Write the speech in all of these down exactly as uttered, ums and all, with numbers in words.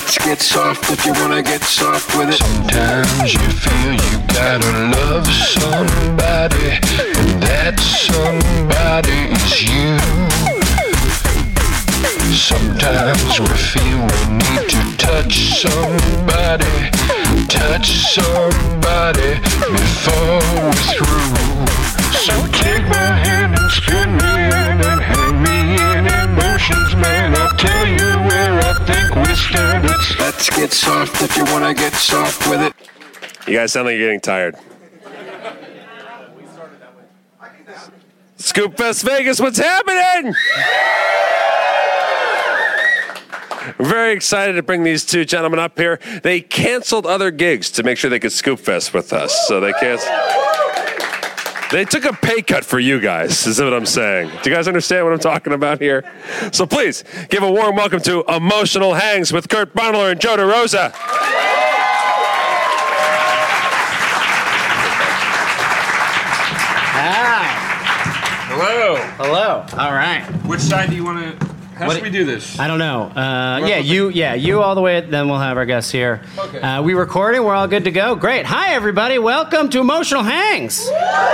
Let's get soft if you wanna get soft with it. Sometimes you feel you gotta love somebody, and that somebody is you. Sometimes we feel we need to touch somebody, touch somebody before we're through. So take my hand and spin me in and hang me in emotions, man. I'll tell you where I think we stand. It's let's get soft if you wanna get soft with it. You guys sound like you're getting tired. Scoop Fest Vegas, what's happening? I'm very excited to bring these two gentlemen up here. They canceled other gigs to make sure they could Scoop Fest with us. So they canceled. They took a pay cut for you guys, is what I'm saying. Do you guys understand what I'm talking about here? So please, give a warm welcome to Emotional Hangs with Kurt Braunohler and Joe DeRosa. Hi. Hello. Hello. All right. Which side do you want to... How What should we do this? I don't know. Uh, yeah, you. Yeah, you all the way. Then we'll have our guests here. Okay. Uh, we recording. We're all good to go. Great. Hi, everybody. Welcome to Emotional Hangs.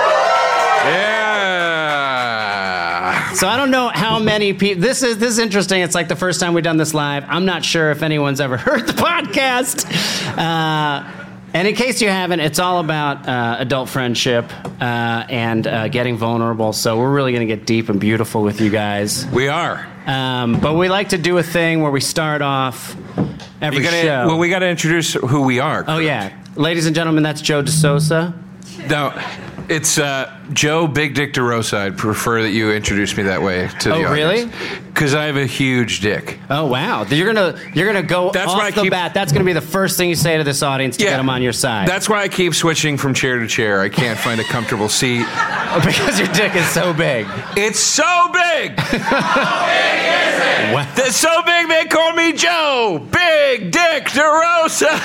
Yeah. So I don't know how many people. This is this is interesting. It's like the first time we've done this live. I'm not sure if anyone's ever heard the podcast. Uh, and in case you haven't, it's all about uh, adult friendship uh, and uh, getting vulnerable. So we're really going to get deep and beautiful with you guys. We are. Um, but we like to do a thing where we start off every You gotta, show. well, we got to introduce who we are. oh, yeah. Ladies and gentlemen, that's Joe DeSosa. No, it's uh, Joe Big Dick DeRosa. I'd prefer that you introduce me that way to the Oh, audience. really? Because I have a huge dick. Oh, wow. You're going to you're gonna go That's off why I the keep- bat. That's going to be the first thing you say to this audience to get them on your side. That's why I keep switching from chair to chair. I can't find a comfortable seat. Because your dick is so big. It's so big. What? It's so big they call me Joe Big Dick DeRosa.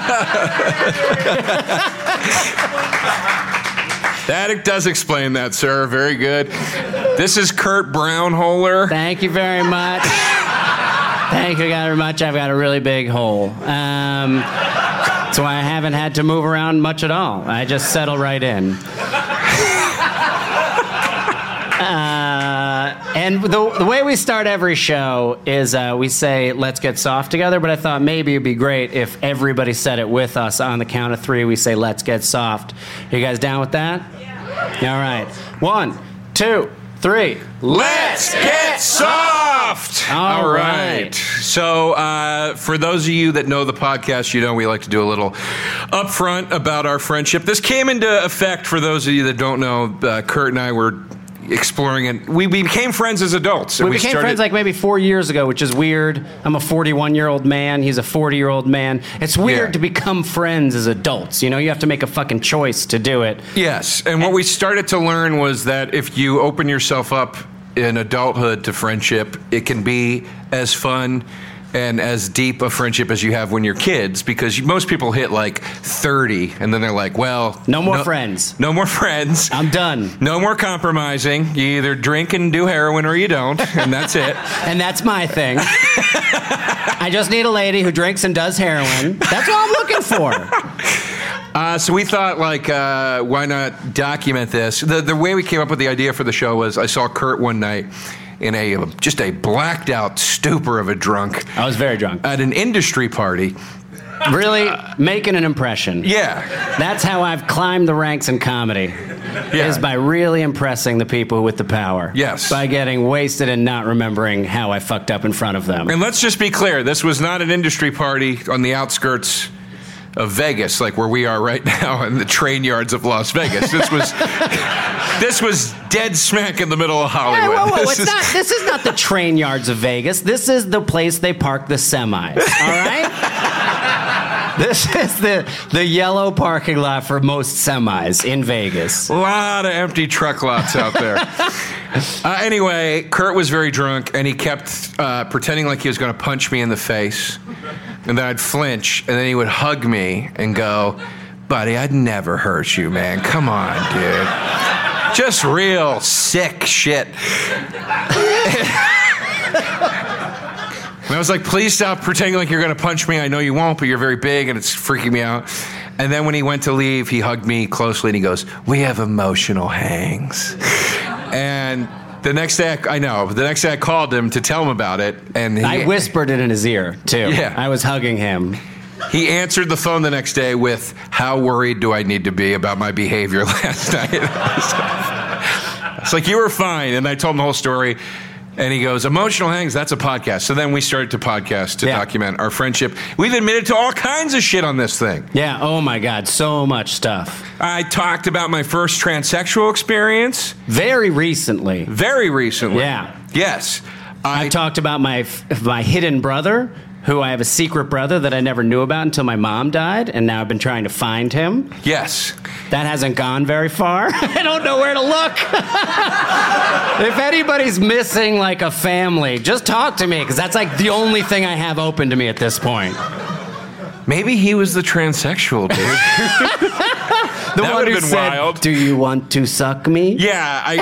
That does explain that, sir. Very good. This is Kurt Braunohler. Thank you very much. Thank you very much. I've got a really big hole. Um, that's why I haven't had to move around much at all. I just settle right in. Uh, and the, the way we start every show is uh, we say, let's get soft together, but I thought maybe it'd be great if everybody said it with us. On the count of three, we say, let's get soft. Are you guys down with that? Yeah. All right. One, two, three. Let's get soft. All right. So, uh, for those of you that know the podcast, you know we like to do a little upfront about our friendship. This came into effect for those of you that don't know. Uh, Kurt and I were exploring it. We became friends as adults. We, we became started... friends like maybe four years ago, which is weird. I'm a forty-one-year-old man. He's a forty-year-old man. It's weird yeah. to become friends as adults. You know, you have to make a fucking choice to do it. Yes, and, and what we started to learn was that if you open yourself up in adulthood to friendship, it can be as fun and as deep a friendship as you have when you're kids, because most people hit like thirty and then they're like, well, no more no, friends. No more friends. I'm done. No more compromising. You either drink and do heroin or you don't, and that's it. And that's my thing. I just need a lady who drinks and does heroin. That's what I'm looking for. Uh, so we thought, like, uh, why not document this? The the way we came up with the idea for the show was I saw Kurt one night in a just a blacked out stupor of a drunk. I was very drunk. At an industry party. Really making an impression. Yeah. That's how I've climbed the ranks in comedy. Yeah. Is by really impressing the people with the power. Yes. By getting wasted and not remembering how I fucked up in front of them. And let's just be clear, this was not an industry party on the outskirts of Vegas, like where we are right now in the train yards of Las Vegas. This was this was dead smack in the middle of Hollywood. Yeah, whoa, whoa, this, it's is, not, this is not the train yards of Vegas. This is the place they park the semis, all right? This is the, the yellow parking lot for most semis in Vegas. A lot of empty truck lots out there. uh, anyway, Kurt was very drunk, and he kept uh, pretending like he was going to punch me in the face. And then I'd flinch, and then he would hug me and go, buddy, I'd never hurt you, man. Come on, dude. Just real sick shit. And I was like, please stop pretending like you're going to punch me. I know you won't, but you're very big and it's freaking me out. And then when he went to leave, he hugged me closely and he goes, we have emotional hangs. And the next day, I, I know, the next day I called him to tell him about it. And he, I whispered it in his ear, too. Yeah. I was hugging him. He answered the phone the next day with, how worried do I need to be about my behavior last night? It's like, you were fine. And I told him the whole story. And he goes, emotional hangs, that's a podcast. So then we started to podcast to Yeah. document our friendship. We've admitted to all kinds of shit on this thing. Yeah, oh my God, so much stuff. I talked about my first transsexual experience Very recently. very recently. Yeah. Yes. I talked about my my hidden brother, who I have a secret brother that I never knew about until my mom died, and now I've been trying to find him. Yes. That hasn't gone very far. I don't know where to look. If anybody's missing like a family, just talk to me, because that's like the only thing I have open to me at this point. Maybe he was the transsexual, dude. The That one would've who been said, wild. "Do you want to suck me?" Yeah, I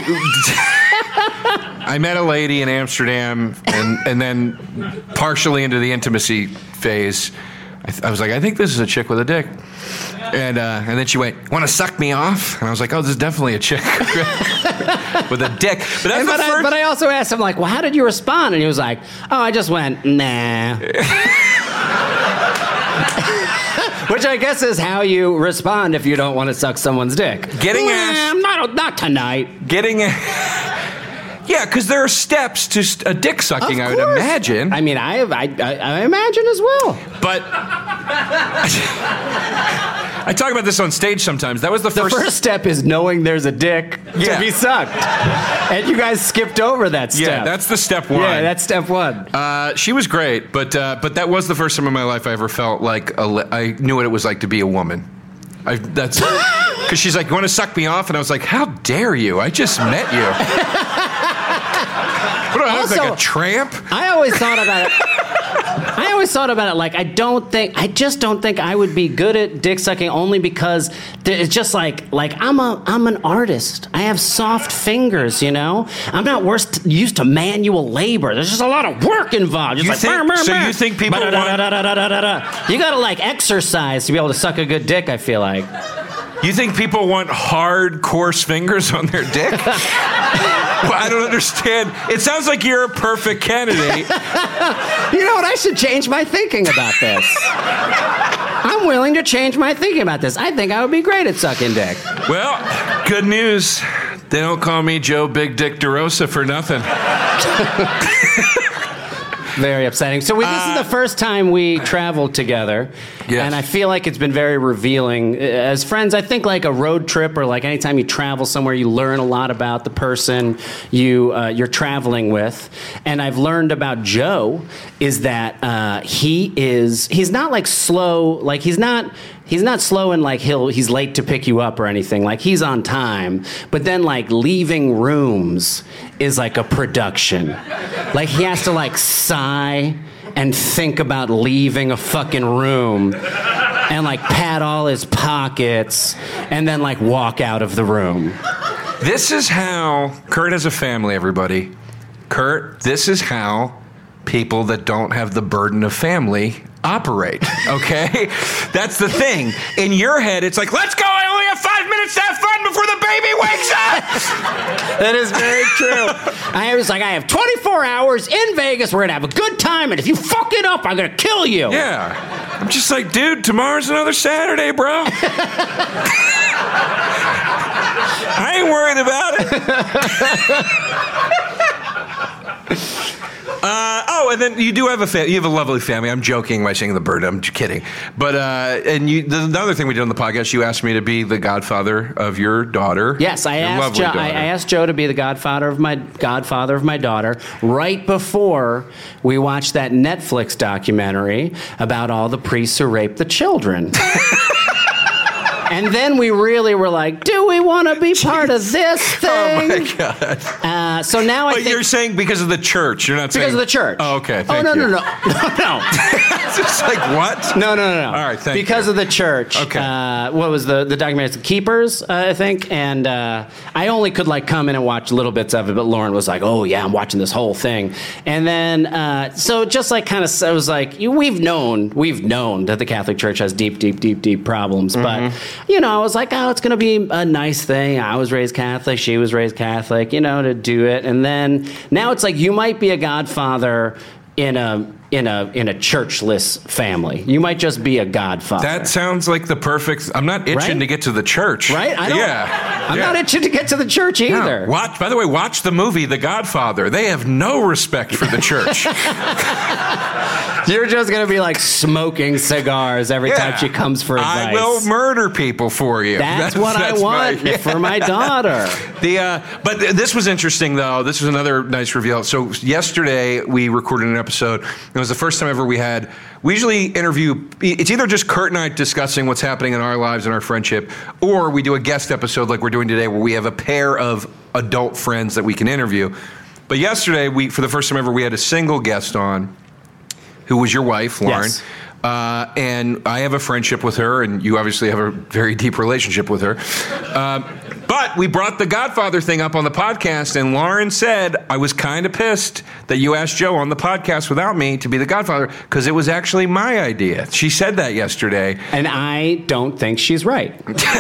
I met a lady in Amsterdam, and and then partially into the intimacy phase, I, th- I was like, I think this is a chick with a dick, and uh, and then she went, "Want to suck me off?" And I was like, oh, this is definitely a chick with a dick. But that's And, the but, I, first. but I also asked him, like, well, how did you respond? And he was like, oh, I just went, nah. Which I guess is how you respond if you don't want to suck someone's dick. Getting nah, ass- Not, not tonight. Getting a. Yeah, because there are steps to st- a dick sucking, Of I would course. imagine. I mean, I, I, I, I imagine as well. But I talk about this on stage sometimes. That was the, The first. first step is knowing there's a dick Yeah. to be sucked. And you guys skipped over that step. Yeah, that's the step one. Yeah, that's step one. Uh, she was great, but uh, but that was the first time in my life I ever felt like a le- I knew what it was like to be a woman. I, that's because she's like, "You want to suck me off?" And I was like, "How dare you? I just met you." What do I look like, Also- a tramp? I always thought about it. I always thought about it like I don't think I just don't think I would be good at dick sucking only because th- it's just like like I'm a I'm an artist. I have soft fingers, you know. I'm not worst used to manual labor. There's just a lot of work involved. Just You like, think- "Brr, brr, so brr." you think people want- Ba-da-da-da-da-da-da-da. You gotta like exercise to be able to suck a good dick. I feel like. You think people want hard, coarse fingers on their dick? Well, I don't understand. It sounds like you're a perfect candidate. You know what? I should change my thinking about this. I'm willing to change my thinking about this. I think I would be great at sucking dick. Well, good news. They don't call me Joe Big Dick DeRosa for nothing. Very upsetting. So we, this is the first time we traveled together, Yes. and I feel like it's been very revealing. As friends, I think like a road trip or like anytime you travel somewhere, you learn a lot about the person you uh, you're traveling with. And I've learned about Joe is that uh, he is he's not like slow, like he's not. He's not slow and like he'll he's late to pick you up or anything. Like he's on time. But then like leaving rooms is like a production. Like he has to like sigh and think about leaving a fucking room and like pat all his pockets and then like walk out of the room. This is how Kurt has a family, everybody. Kurt, this is how people that don't have the burden of family operate, okay? That's the thing. In your head, it's like, let's go, I only have five minutes to have fun before the baby wakes up! That is very true. I was like, I have twenty-four hours in Vegas. We're going to have a good time. And if you fuck it up, I'm going to kill you. Yeah. I'm just like, dude, tomorrow's another Saturday, bro. I ain't worried about it. Uh, oh, and then you do have a fa- you have a lovely family. I'm joking by saying the bird. I'm j- kidding. But uh, and you, the, the other thing we did on the podcast, you asked me to be the godfather of your daughter. Yes, I Your asked lovely Joe. daughter. I I asked Joe to be the godfather of my godfather of my daughter right before we watched that Netflix documentary about all the priests who raped the children. And then we really were like, do we want to be part of this thing? Oh my God. Uh, so now I But think you're saying because of the church. You're not saying because of the church. Oh, okay. Oh Thank no, you. no, no, no, no. It's just like what? No, no, no, no. All right, thank because you. of the church. Okay. Uh, what was the the documentary? It's The Keepers, uh, I think. And uh, I only could like come in and watch little bits of it, but Lauren was like, "Oh yeah, I'm watching this whole thing." And then uh, so just like kind of, I was like, "We've known, we've known that the Catholic Church has deep, deep, deep, deep problems." Mm-hmm. But you know, I was like, "Oh, it's going to be a nice thing." I was raised Catholic. She was raised Catholic. You know, to do it. And then now it's like you might be a godfather in a in a in a churchless family. You might just be a godfather. That sounds like the perfect. I'm not itching Right? to get to the church. Right? I don't, yeah. I'm yeah. not itching to get to the church either. No. Watch. By the way, watch the movie The Godfather. They have no respect for the church. You're just going to be like smoking cigars every Yeah. time she comes for advice. I will murder people for you. That's, what that's I want my- for my daughter. The uh, but th- this was interesting though. This was another nice reveal. So yesterday we recorded an episode. It was the first time ever we had. We usually interview. It's either just Kurt and I discussing what's happening in our lives and our friendship, or we do a guest episode like we're doing today, where we have a pair of adult friends that we can interview. But yesterday, we for the first time ever, we had a single guest on, who was your wife, Lauren. Yes. Uh, and I have a friendship with her, and you obviously have a very deep relationship with her. Um, but we brought the Godfather thing up on the podcast, and Lauren said, I was kind of pissed that you asked Joe on the podcast without me to be the Godfather, because it was actually my idea. She said that yesterday. And I don't think she's right.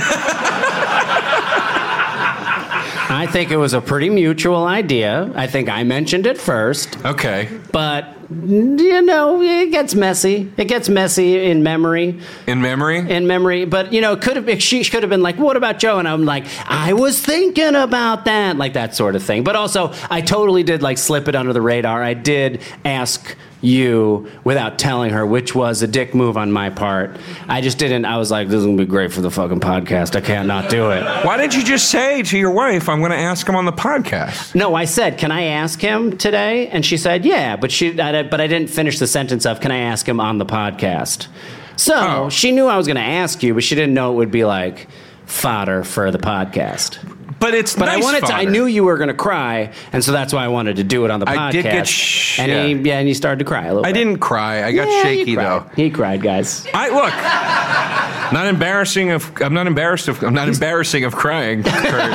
I think it was a pretty mutual idea. I think I mentioned it first. Okay. But, you know, it gets messy. It gets messy in memory. In memory? In memory. But, you know, could have she could have been like, what about Joe? And I'm like, I was thinking about that. Like that sort of thing. But also, I totally did, like, slip it under the radar. I did ask you without telling her, which was a dick move on my part. I just didn't. I was like, this is going to be great for the fucking podcast. I can't not do it. Why didn't you just say to your wife, I'm going to ask him on the podcast? No, I said, can I ask him today? And she said, yeah, but she, I, but I didn't finish the sentence of, can I ask him on the podcast? So Oh. she knew I was going to ask you, but she didn't know it would be like fodder for the podcast. But it's But nice I wanted to, I fodder. knew you were going to cry, and so that's why I wanted to do it on the podcast. I did get sh- and yeah. he, yeah, and he started to cry a little I bit. didn't cry. I got Yeah, he shaky, cried. though. He cried, guys. I look. Not embarrassing of. I'm not embarrassed of. I'm not embarrassing of crying.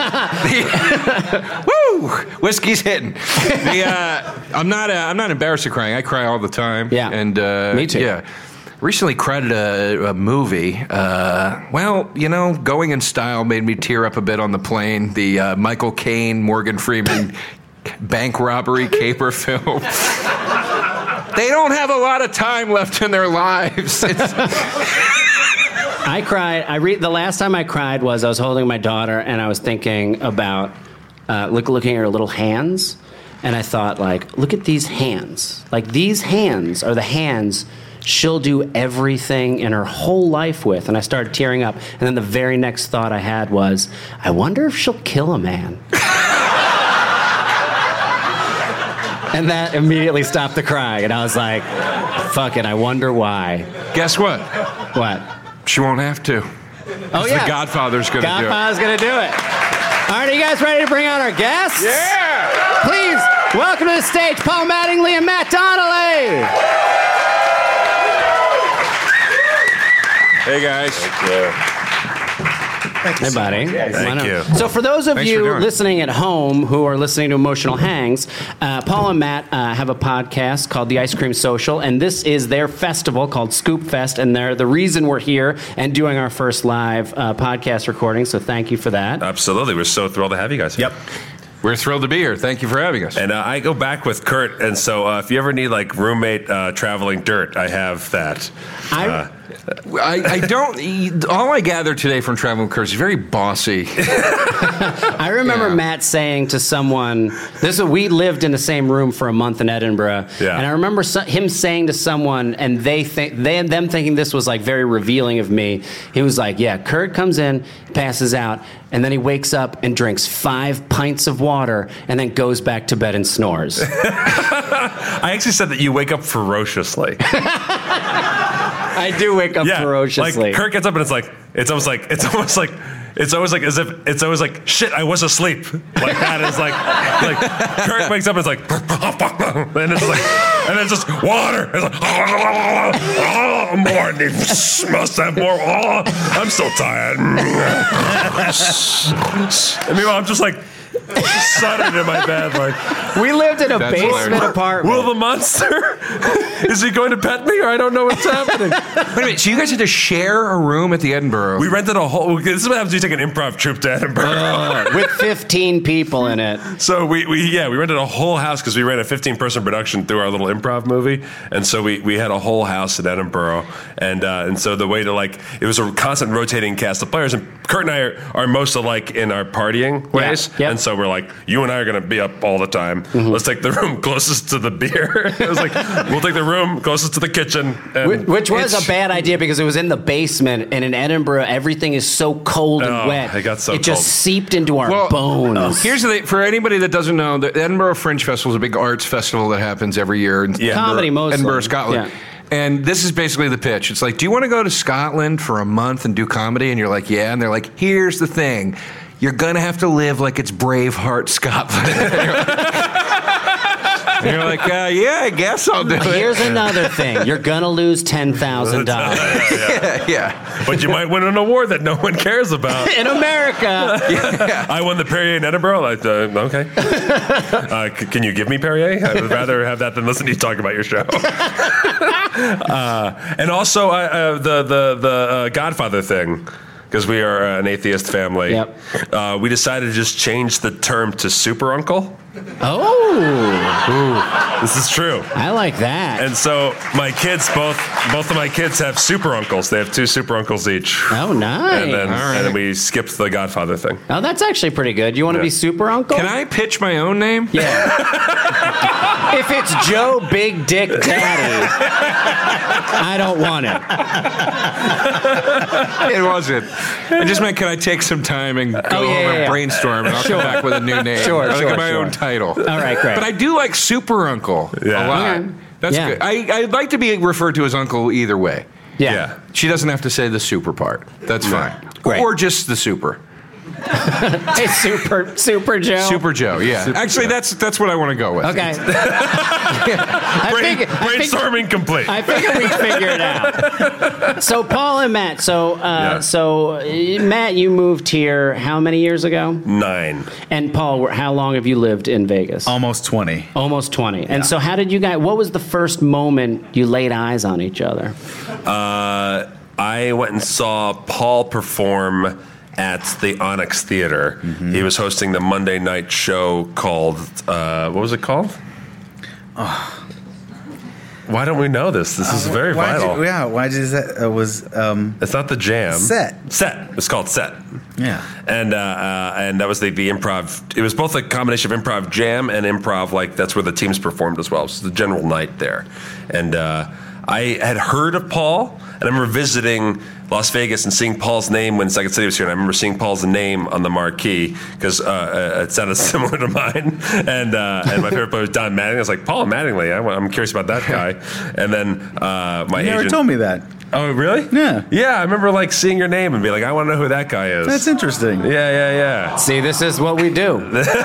The- woo! Whiskey's hitting. The, uh, I'm not. Uh, I'm not embarrassed of crying. I cry all the time. Yeah. And uh, Me too. Yeah. Recently cried at a, a movie. Uh, well, you know, Going in Style made me tear up a bit on the plane. The uh, Michael Caine, Morgan Freeman bank robbery caper film. They don't have a lot of time left in their lives. It's, I cried. I read the last time I cried was I was holding my daughter and I was thinking about uh, look, looking at her little hands, and I thought, like, look at these hands. Like, these hands are the hands she'll do everything in her whole life with. And I started tearing up. And then the very next thought I had was, I wonder if she'll kill a man. And that immediately stopped the crying. And I was like, fuck it, I wonder why. guess what? What? She won't have to. Oh, yeah. The Godfather's going to do it. Godfather's going to do it. All right, are you guys ready to bring out our guests? Yeah! Please, welcome to the stage, Paul Mattingly and Matt Donnelly. Hey, guys. Hey, buddy. Thank you. So for those of Thanks for you doing it. listening at home who are listening to Emotional Hangs, uh, Paul and Matt uh, have a podcast called The Ice Cream Social, and this is their festival called Scoop Fest, and they're the reason we're here and doing our first live uh, podcast recording, so thank you for that. Absolutely. We're so thrilled to have you guys here. Yep. We're thrilled to be here. Thank you for having us. And uh, I go back with Kurt, and so uh, if you ever need like roommate uh, traveling dirt, I have that. I- Uh, I, I don't. All I gathered today from traveling with Kurt is very bossy. I remember Yeah. Matt saying to someone, "This is, we lived in the same room for a month in Edinburgh," Yeah. and I remember so, him saying to someone, and they think they them thinking this was like very revealing of me. He was like, "Yeah, Kurt comes in, passes out, and then he wakes up and drinks five pints of water, and then goes back to bed and snores." I actually said that you wake up ferociously. I do wake up Yeah, ferociously. like Kurt gets up and it's like it's almost like it's almost like it's always like as if it's always like shit. I was asleep. Like that is like like Kurt wakes up and it's like and it's like and it's just water. It's like oh, more. And he must have more. Oh, I'm still tired. And meanwhile, I'm just like. Sudden in my bed, like we lived in a That's basement hilarious. apartment. will the monster? Is he going to pet me, or I don't know what's happening? Wait a minute. So you guys had to share a room at the Edinburgh? We rented a whole. This is what happens when you take an improv troupe to Edinburgh. With fifteen people in it. So we, we yeah we rented a whole house because we ran a fifteen person production through our little improv movie, and so we, we had a whole house in Edinburgh, and uh, and so the way to like it was a constant rotating cast of players, and Kurt and I are, are most alike in our partying ways, Yep. and so we're like you and I are going to be up all the time. Mm-hmm. Let's take the room closest to the beer. It was like we'll take the room closest to the kitchen, and Which was it's- a bad idea because it was in the basement, and in Edinburgh, everything is so cold and Oh, wet. it got so It just cold. seeped into our Well, bones. Here's the thing. For anybody that doesn't know, the Edinburgh Fringe Festival is a big arts festival that happens every year in Yeah. Comedy mostly. Edinburgh, Scotland. Yeah. And this is basically the pitch. It's like, do you want to go to Scotland for a month and do comedy? And you're like, yeah. And they're like, here's the thing. You're going to have to live like it's Braveheart, Scotland. And you're like, uh, yeah, I guess I'll do it. Here's another thing. You're going to lose ten thousand dollars. yeah, yeah. But you might win an award that no one cares about. In America. I won the Perrier in Edinburgh. Like, uh, okay. Uh, c- can you give me Perrier? I would rather have that than listen to you talk about your show. uh, and also uh, uh, the the the uh, Godfather thing. Because we are uh, an atheist family, Yep. uh, we decided to just change the term to super uncle. Oh, This is true. I like that. And so my kids, both both of my kids have super uncles. They have two super uncles each. oh, nice. And then, right. and then we skipped the Godfather thing. oh, that's actually pretty good. You want to Yeah. be super uncle? Can I pitch my own name? Yeah. If it's Joe Big Dick Daddy, I don't want it. It wasn't. I just meant, can I take some time and go Oh, yeah, over yeah, and yeah. brainstorm, and I'll Sure. come back with a new name. Sure, I like sure, my sure. own title. All right, great. But I do like Super Uncle Yeah. a lot. Okay. That's Yeah. good. I, I'd like to be referred to as Uncle either way. Yeah. Yeah. She doesn't have to say the super part. That's fine. Great. Or just the super. Hey, super, super Joe. Super Joe, yeah. Actually, that's that's what I want to go with. Okay. I, Brain, figured, I, figured, brainstorming complete. I figured we'd figure it out. So, Paul and Matt. So, uh, Yeah. so uh, Matt, you moved here how many years ago? Nine. And Paul, how long have you lived in Vegas? Almost twenty. Almost twenty. And so, how did you guys? What was the first moment you laid eyes on each other? Uh, I went and saw Paul perform at the Onyx Theater. Mm-hmm. He was hosting the Monday night show called, uh, what was it called? Why don't we know this? This is very Why did vital. you- yeah, why did that? Uh, was um, It's not the Jam. Set. Set. It's called Set. yeah. And uh, uh, and that was the, the improv. It was both a combination of improv jam and improv. Like that's where the teams performed as well. It was the general night there, and uh, I had heard of Paul, and I remember visiting Las Vegas and seeing Paul's name when Second City was here. And I remember seeing Paul's name on the marquee because uh, uh, it sounded similar to mine. And uh, and my favorite player was Don Mattingly. I was like, Paul Mattingly. I, I'm curious about that guy. And then uh, my You never agent told me that. Oh, really? Yeah. Yeah, I remember like seeing your name and be like, I want to know who that guy is. That's interesting. Yeah, yeah, yeah. See, this is what we do.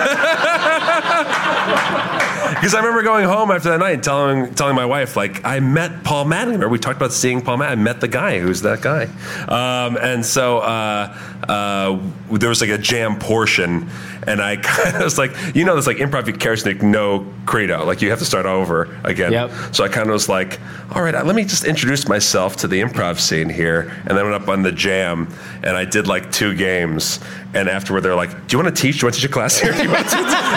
Because I remember going home after that night and telling telling my wife, like, I met Paul Mattingly. Remember we talked about seeing Paul Mattingly. I met the guy. Who's that guy? Um, and so uh, uh, there was like a jam portion, and I kind of was like, you know, this like improv charismatic no credo. Like you have to start over again. Yep. So I kind of was like, all right, let me just introduce myself to the improv scene here, and then went up on the jam, and I did like two games. And afterward, they're like, "Do you want to teach? Do you want to teach a class here? Do you want to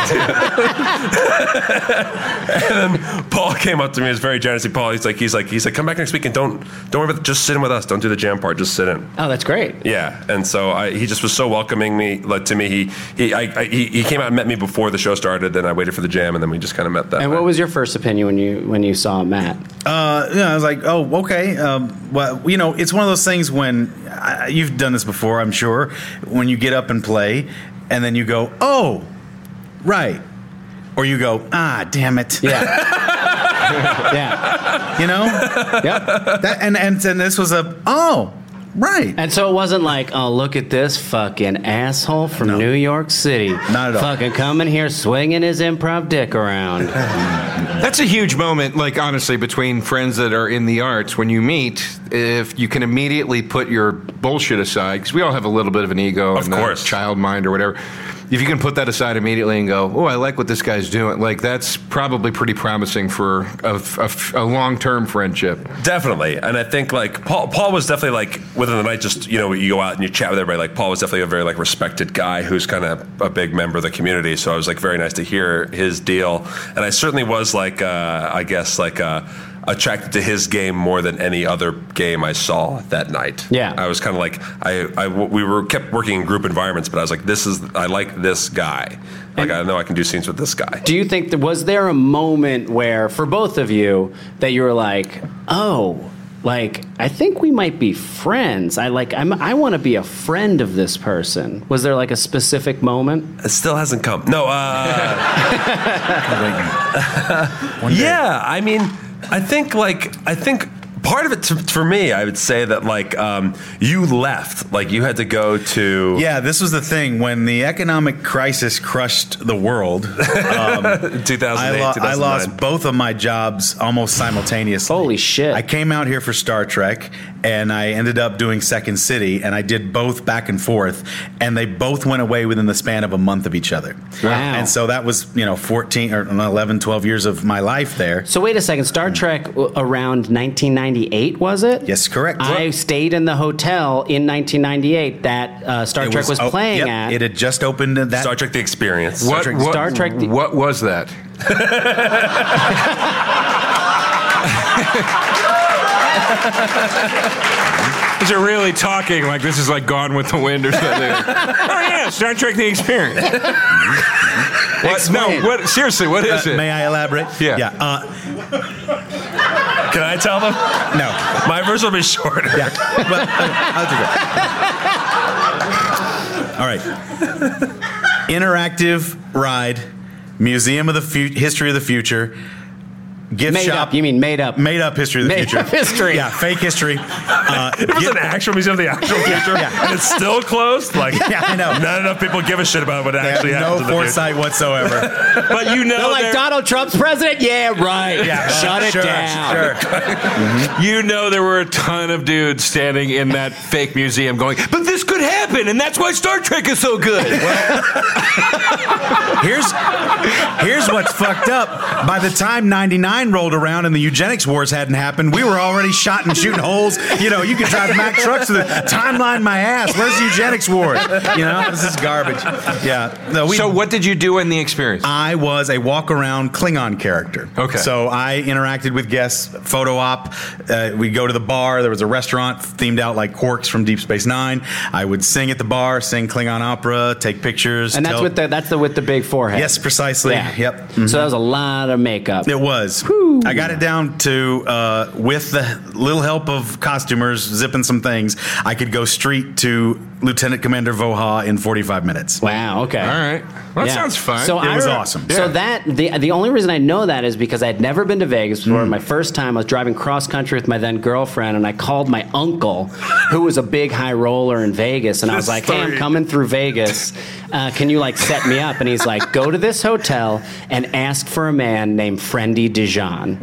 And then Paul came up to me. He was very generous. Paul, he's like, he's like, he's like, come back next week and don't, don't worry about, just sit in with us. Don't do the jam part. Just sit in. Oh, that's great. Yeah. And so I, he just was so welcoming me, like to me. He he I, I, he he came out and met me before the show started. Then I waited for the jam, and then we just kind of met that. And night. what was your first opinion when you when you saw Matt? Uh, yeah, I was like, oh, okay. Um, well, you know, it's one of those things when uh, you've done this before, I'm sure. When you get up and play, and then you go, oh, right, or you go, ah, damn it. Yeah. Yeah. You know, Yep. that, and and and this was a oh. Right. And so it wasn't like, oh, look at this fucking asshole from No. New York City. Not at all. Fucking coming here swinging his improv dick around. That's a huge moment, like, honestly, between friends that are in the arts. When you meet, if you can immediately put your bullshit aside, because we all have a little bit of an ego Of and a course. child mind or whatever. If you can put that aside immediately and go, oh, I like what this guy's doing, like, that's probably pretty promising for a, a, a long-term friendship. Definitely, and I think like Paul. Paul was definitely like within the night. Just you know, you go out and you chat with everybody. Like Paul was definitely a very like respected guy who's kind of a big member of the community. So it was like very nice to hear his deal, and I certainly was like uh, I guess like. Uh, attracted to his game more than any other game I saw that night. Yeah. I was kind of like I, I we were kept working in group environments, but I was like, this is I like this guy. Like I know I can do scenes with this guy. Do you think that was there a moment where, for both of you, that you were like, oh, like I think we might be friends. I like I'm, I want to be a friend of this person. Was there like a specific moment? It still hasn't come. No. Uh, One day. yeah. I mean, I think like I think. Part of it, to, for me, I would say that like um, you left, like you had to go to. Yeah, this was the thing when the economic crisis crushed the world. Um, two thousand I, eight, lo- two thousand nine. I lost both of my jobs almost simultaneously. Holy shit. I came out here for Star Trek, and I ended up doing Second City, and I did both back and forth, and they both went away within the span of a month of each other. Wow. And so that was, you know, fourteen or eleven, twelve years of my life there. So wait a second. Star Trek w- around nineteen ninety-eight, was it? Yes, correct. I stayed in the hotel in nineteen ninety-eight that uh, Star It Trek was oh, playing yep, at. It had just opened that. Star Trek: The Experience. What, Trek- what, Star Trek the- what was that? Is it really talking like this is like Gone with the Wind or something? Oh yeah, Star Trek: The Experience. What? No, Explain. what? Seriously, what is Uh, it? may I elaborate? Yeah. Yeah. Uh, Can I tell them? no. My verse will be shorter. Yeah. But, uh, I'll do that. All right. Interactive ride, Museum of the Fu- History of the Future, gift made shop. up. You mean made up? Made up history of the Made future. up history. Yeah, fake history. Uh, It was gift- an actual museum of the actual future, Yeah. and it's still closed. Like, Yeah, I know. not enough people give a shit about what they have actually no happens in the future. foresight whatsoever. But you know, They're like, there- Donald Trump's president? Yeah, right. Yeah, Shut uh, it sure, down. Sure. you know, there were a ton of dudes standing in that fake museum going, "But this could happen, and that's why Star Trek is so good." Here's here's what's fucked up. By the time ninety-nine rolled around and the eugenics wars hadn't happened, we were already shot and shooting holes. You know, you could drive Mack trucks with a timeline my ass. Where's the eugenics wars? You know, this is garbage. Yeah. No, we, So, what did you do in the experience? I was a walk around Klingon character. Okay. So I interacted with guests, photo op. Uh, we'd go to the bar. There was a restaurant themed out like Quarks from Deep Space Nine. I would sing at the bar, sing Klingon opera, take pictures. And that's tell- with the that's the with the big forehead. Yes, precisely. Yeah. Yep. So that was a lot of makeup. It was. I got it down to, uh, with the little help of costumers zipping some things, I could go straight to Lieutenant Commander Voha in forty-five minutes. Wow. Okay. All right. Well, that Yeah. sounds fun. So It I was re- awesome. So Yeah. that the the only reason I know that is because I had never been to Vegas before. My first time, I was driving cross country with my then girlfriend, and I called my uncle, who was a big high roller in Vegas, and I was This like, "Hey, I'm story- coming through Vegas. Uh, can you like set me up?" And he's like, "Go to this hotel and ask for a man named Friendy Dijon."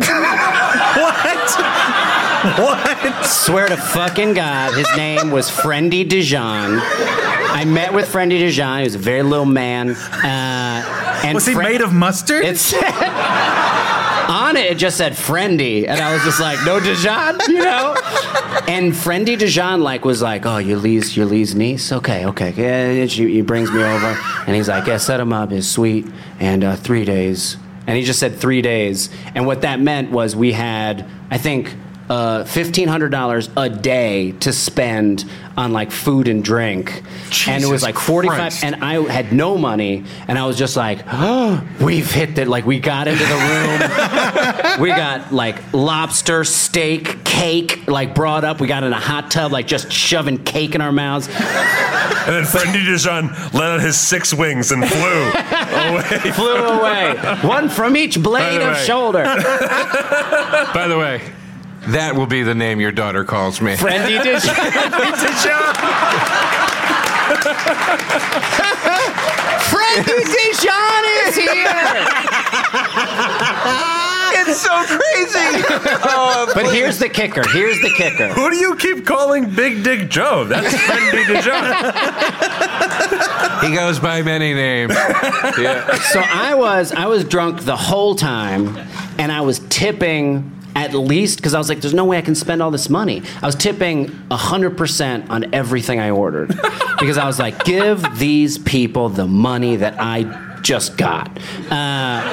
What? Swear to fucking God, his name was Friendy Dijon. I met with Friendy Dijon. He was a very little man. Uh, and Was he Fri- made of mustard? It said, on it, it just said Friendy. And I was just like, no Dijon, you know? And Friendy Dijon like was like, oh, you're Lee's, you're Lee's niece? Okay, okay. Yeah, she, he brings me over. And he's like, yeah, set him up. It's sweet. And uh, three days. And he just said three days. And what that meant was we had, I think, uh, fifteen hundred dollars a day to spend on like food and drink. And it was Jesus like forty-five, Christ. and I had no money, and I was just like, oh, we've hit it. Like, we got into the room. We got like lobster, steak, cake, like brought up. We got in a hot tub, like just shoving cake in our mouths. And then Friendly Dijon let out his six wings and flew away. Flew away. One from each blade the of way- shoulder. By the way, that will be the name your daughter calls me. Friendly Dijon. Friendly Dijon is here. It's so crazy. Oh, But here's the kicker. Here's the kicker. Who do you keep calling Big Dick Joe? That's Friendly Dijon. he goes by many names. Yeah. So I was I was drunk the whole time, and I was tipping at least, because I was like, there's no way I can spend all this money. I was tipping one hundred percent on everything I ordered. Because I was like, give these people the money that I just got. Uh,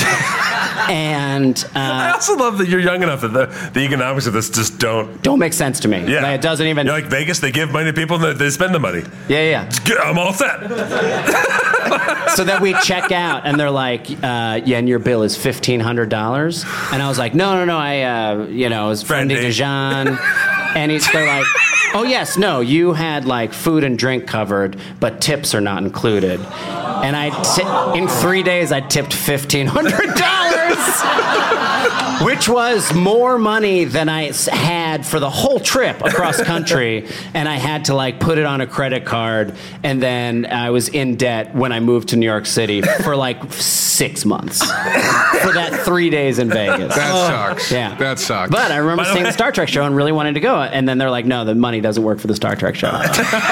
and I uh, also love that you're young enough that the, the economics of this just don't. don't make sense to me. Yeah. Like, it doesn't even... You're like Vegas, they give money to people and they spend the money. yeah, yeah. Good, I'm all set. So then we check out, and they're like, uh, yeah, and your bill is fifteen hundred dollars. And I was like, no, no, no, I, uh, you know, it was Friendly Friendly. Dijon. And he's, they're like, oh, yes, no, you had, like, food and drink covered, but tips are not included. And I, t- in three days, I tipped fifteen hundred dollars, which was more money than I s- had for the whole trip across country. And I had to, like, put it on a credit card. And then I was in debt when I moved to New York City for, like, six months for that three days in Vegas. That sucks. Yeah. That sucks. But I remember By the seeing way- the Star Trek show and really wanting to go. And then they're like, no, the money doesn't work for the Star Trek show.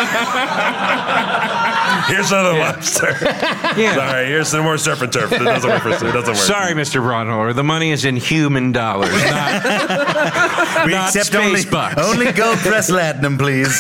Here's another lobster. Yeah. Sorry, here's some more surf and turf. It doesn't work for it doesn't work. Sorry, Mister Braunholer. The money is in human dollars, not, We not accept space only, bucks. only gold press platinum, please.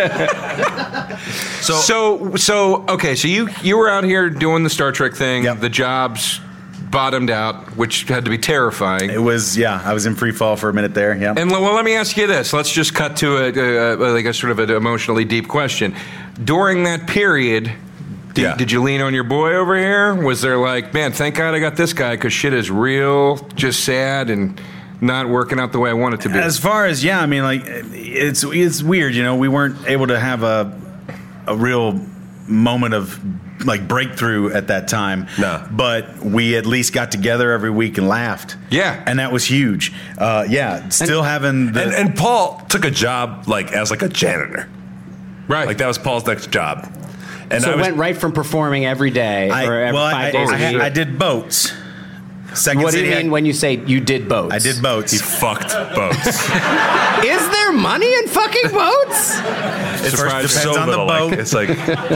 So, so, so, okay. So you you were out here doing the Star Trek thing. Yep. The jobs bottomed out, which had to be terrifying. It was, yeah, I was in free fall for a minute there, yeah. And well, let me ask you this. Let's just cut to a, a, a like a sort of an emotionally deep question. During that period, did, Yeah. did you lean on your boy over here? Was there like, man, thank God I got this guy because shit is real, just sad and not working out the way I want it to be? As far as, yeah, I mean, like, it's it's weird, you know, we weren't able to have a a real moment of, like, breakthrough at that time. No. But we at least got together every week and laughed. Yeah. And that was huge. Uh, yeah, still having the... And, and Paul took a job like as like a janitor. Right. Like that was Paul's next job. And So I it was, went right from performing every day I, or every well, five I, days I, a had- week. I did boats. Second What do you City mean had- when you say you did boats? I did boats. he fucked boats. Is there money in fucking boats? It's Depends so on the little, like, boat. it's like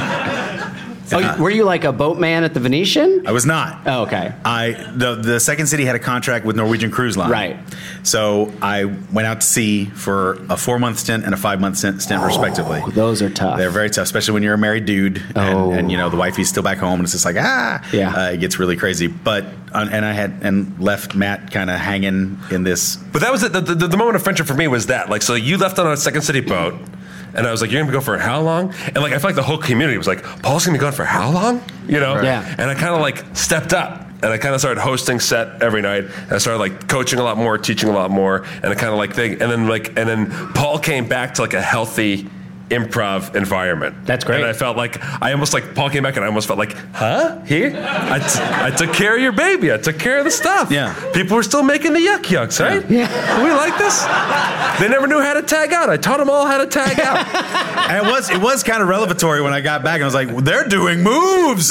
Oh, you- were you like a boatman at the Venetian? I was not. Oh, okay. I the the Second City had a contract with Norwegian Cruise Line. Right. So I went out to sea for a four month stint and a five month stint, stint respectively. Those are tough. They're very tough, especially when you're a married dude and, Oh. and you know the wifey's still back home, and it's just like ah, Yeah. uh, it gets really crazy. But uh, and I had and left Matt kind of hanging in this. But that was it. The, the, the moment of friendship for me was that. Like, so you left on a Second City boat, and I was like, you're going to go for how long? And, like, I felt like the whole community was like, Paul's going to be gone for how long? You know? Yeah. And I kind of, like, stepped up. And I kind of started hosting set every night. And I started, like, coaching a lot more, teaching a lot more. And I kind of, like, think. And then, like, and then Paul came back to, like, a healthy improv environment. That's great. And I felt like, I almost, like, Paul came back and I almost felt like, huh? Here? I, t- I took care of your baby. I took care of the stuff. Yeah. People were still making the yuck yucks, right? Yeah. We like this. They never knew how to tag out. I taught them all how to tag out. And it was it was kind of revelatory when I got back, and I was like, they're doing moves.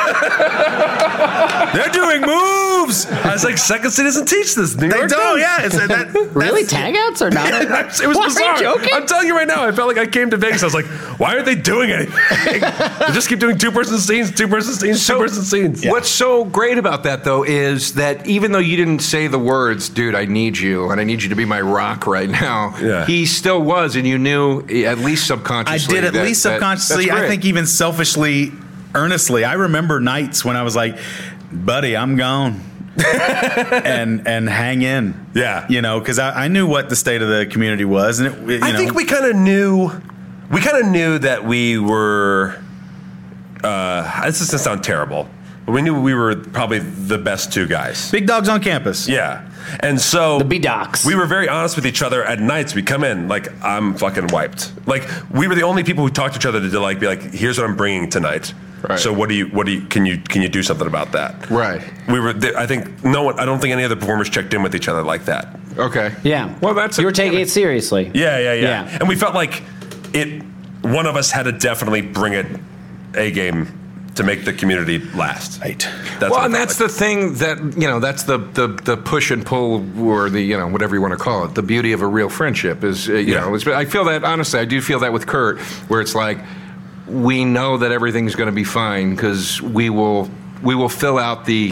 They're doing moves. I was like, Second City doesn't teach this. New They York don't. does. Yeah. It's, that, Really? that's- Tag outs or not? it was What, bizarre. Are you joking? I'm telling you right now, I felt like I came to Vegas. I was like, why aren't they doing anything? They just keep doing two-person scenes, two-person scenes, two-person scenes. What's so great about that, though, is that even though you didn't say the words, dude, I need you, and I need you to be my rock right now, Yeah. he still was, and you knew, at least I subconsciously. did at that- least that- subconsciously. that's I great. think even selfishly, earnestly. I remember nights when I was like, buddy, I'm gone. and and hang in. Yeah. You know, because I, I knew what the state of the community was. And it, you I know, think we kind of knew, we kind of knew that we were, uh, this is going to sound terrible, We knew we were probably the best two guys. Big dogs on campus. Yeah. And so The B-Docs. we were very honest with each other at nights. We come in like, I'm fucking wiped. Like, we were the only people who talked to each other to like be like, here's what I'm bringing tonight. Right. So what do you what do you can you can you do something about that? Right. We were I think no one I don't think any other performers checked in with each other like that. Okay. Yeah. Well, that's you a- were taking it seriously. Yeah, yeah, yeah, Yeah. And we felt like it one of us had to definitely bring it A game to make the community last. Right. That's well, what and it that's felt the thing that, you know, that's the, the, the push and pull, or the, you know, whatever you want to call it, the beauty of a real friendship is, uh, you Yeah. know, it's, I feel that, honestly, I do feel that with Kurt, where it's like, we know that everything's going to be fine because we will, we will fill out the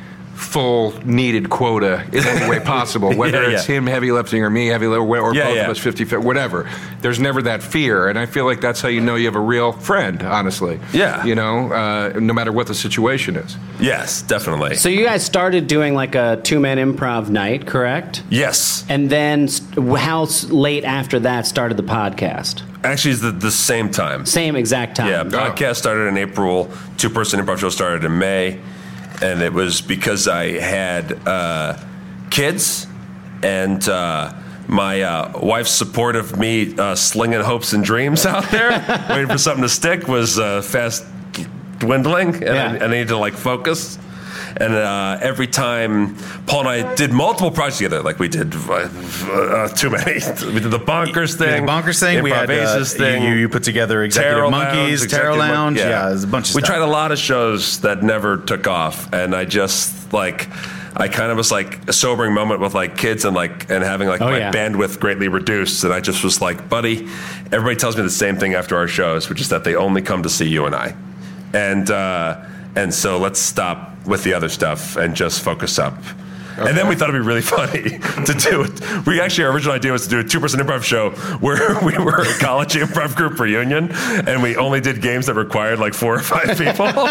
full needed quota in any way possible, whether Yeah, it's yeah. him heavy lifting or me heavy lifting, or Yeah, both yeah. of us fifty fifty, whatever. There's never that fear, and I feel like that's how you know you have a real friend, honestly. Yeah. You know, uh, no matter what the situation is. Yes, definitely. So you guys started doing like a two-man improv night, correct? yes. And then st- how s- late after that started the podcast? Actually, it's the, the same time. Same exact time. Yeah, podcast started in April. Two person improv show started in May, and it was because I had uh, kids, and uh, my uh, wife's support of me uh, slinging hopes and dreams out there, waiting for something to stick, was uh, fast dwindling, and Yeah. I, I needed to like focus. And uh, every time Paul and I did multiple projects together, like we did uh, uh, too many. We did the Bonkers thing, The Bonkers thing. We had uh, Improvases thing. You, you put together Executive Tarot Monkeys, Lounge, Tarot Executive Mon- Lounge. Yeah, there's a bunch of we stuff. tried a lot of shows that never took off, and I just like, I kind of was like a sobering moment with like kids and like and having like Oh, my yeah. bandwidth greatly reduced, and I just was like, buddy, everybody tells me the same thing after our shows, which is that they only come to see you and I, and uh, and so let's stop with the other stuff and just focus up. And then we thought it'd be really funny to do it. We actually, our original idea was to do a two-person improv show where we were a college improv group reunion, and we only did games that required like four or five people. we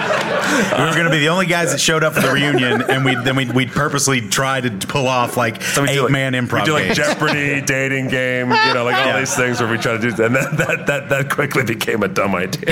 were going to be the only guys that showed up for the reunion, and we then we'd, we'd purposely try to pull off like So we do, eight like- man improv We do like games. Jeopardy, dating game, you know, like all Yeah. these things where we try to do, and that that that, that quickly became a dumb idea.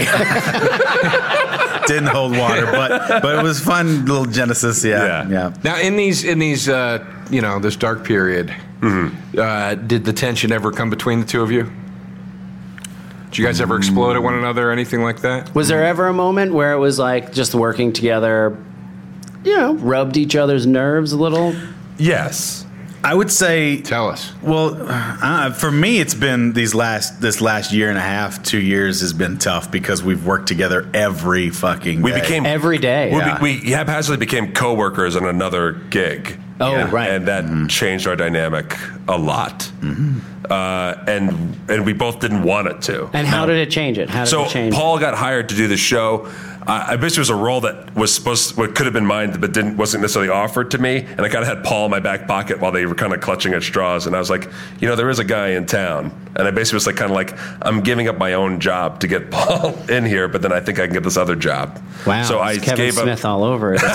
Didn't hold water, but but it was fun little genesis. Yeah, Yeah. yeah. Now, in these, in these, uh, you know, this dark period, uh, did the tension ever come between the two of you? Did you guys ever explode at one another or anything like that? Was there ever a moment where it was like just working together, you know, rubbed each other's nerves a little? Yes. I would say, Tell us. well, uh, for me, it's been these last this last year and a half, two years has been tough because we've worked together every fucking. We day. became Every day. We, Yeah. we haphazardly became coworkers on another gig. Oh, and, right. and that changed our dynamic a lot. Uh, and and we both didn't want it to. And how did it change it? How did So it change? Paul got hired to do the show. Uh, I basically was a role that was supposed, what could have been mine, but didn't wasn't necessarily offered to me. And I kind of had Paul in my back pocket while they were kind of clutching at straws. And I was like, you know, there is a guy in town. And I basically was like, kind of like, I'm giving up my own job to get Paul in here, but then I think I can get this other job. Wow. So I it's Kevin gave Smith up. all over it.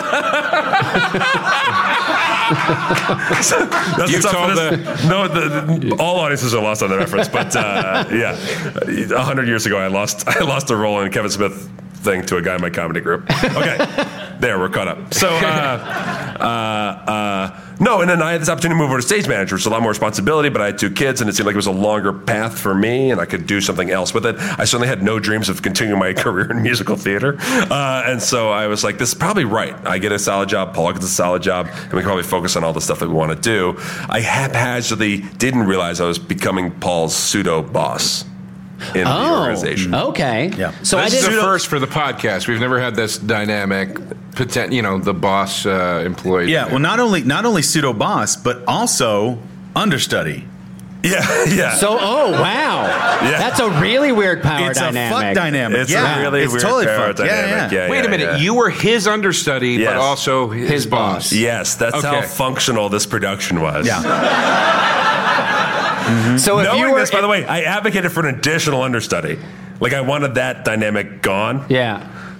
That's You what's up told for this. No, the, the, all audiences are lost on that reference. But uh, yeah, a hundred years ago, I lost I lost a role in Kevin Smith thing to a guy in my comedy group. Okay, there we're caught up. So uh, uh, uh, no, and then I had this opportunity to move over to stage manager. It's a lot more responsibility, but I had two kids, and it seemed like it was a longer path for me, and I could do something else with it. I certainly had no dreams of continuing my career in musical theater, uh, and so I was like, this is probably right. I get a solid job, Paul gets a solid job, and we can probably focus on all the stuff that we want to do. I haphazardly didn't realize I was becoming Paul's pseudo boss in the Oh, organization. okay. Yeah. So I This is didn't. the first for the podcast. We've never had this dynamic, poten- you know, the boss uh, employee. Yeah, well, not only not only pseudo boss, but also understudy. Yeah, yeah. So, oh wow, Yeah. that's a really weird power It's dynamic. a fuck dynamic. It's yeah, a really it's weird totally power fucked. Yeah, dynamic. yeah. Yeah, Wait yeah, a minute. yeah. You were his understudy, Yes. but also his, His boss. boss. Yes, that's how Okay. functional this production was. Yeah. So if Knowing you were, this, by the way, I advocated for an additional understudy. Like I wanted that dynamic gone. yeah.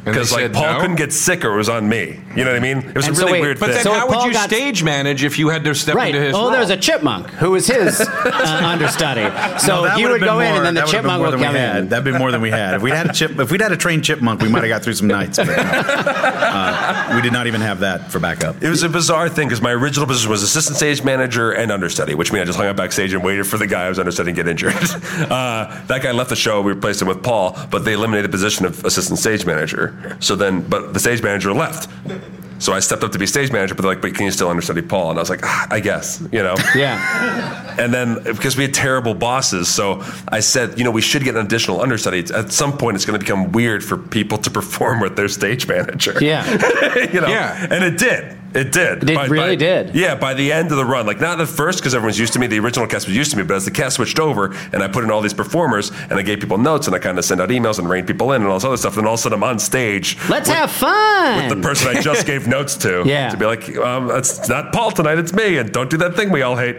Because like said Paul no? couldn't get sick or it was on me. You know what I mean? It was And a so really wait, weird But thing. then So how if would Paul you got- stage manage if you had to step Right. into his Oh, role? there was a chipmunk who was his uh, understudy. So No, that he would've would been go in, more- and then the that would've been chipmunk more would than we come had. in. That'd be more than we had. If we'd had a chip, if we'd had a trained chipmunk, we might have got through some nights. But, uh, we did not even have that for backup. It was a bizarre thing because my original position was assistant stage manager and understudy, which means I just hung out backstage and waited for the guy I was understudying to get injured. uh, that guy left the show. We replaced him with Paul, but they eliminated the position of assistant stage manager. So then, but the stage manager left. So I stepped up to be stage manager, but they're like, but can you still understudy Paul? And I was like, ah, I guess, you know? Yeah. And then, because we had terrible bosses, so I said, you know, we should get an additional understudy. At some point, it's going to become weird for people to perform with their stage manager. Yeah. you know? Yeah. And it did. It did. It really did. Yeah, by the end of the run. Like, not at first, because everyone's used to me. The original cast was used to me, but as the cast switched over, and I put in all these performers, and I gave people notes, and I kind of sent out emails and reined people in and all this other stuff, and all of a sudden I'm on stage. Let's with, have fun. with the person I just gave notes to. Yeah. To be like, um, it's not Paul tonight, it's me, and don't do that thing we all hate.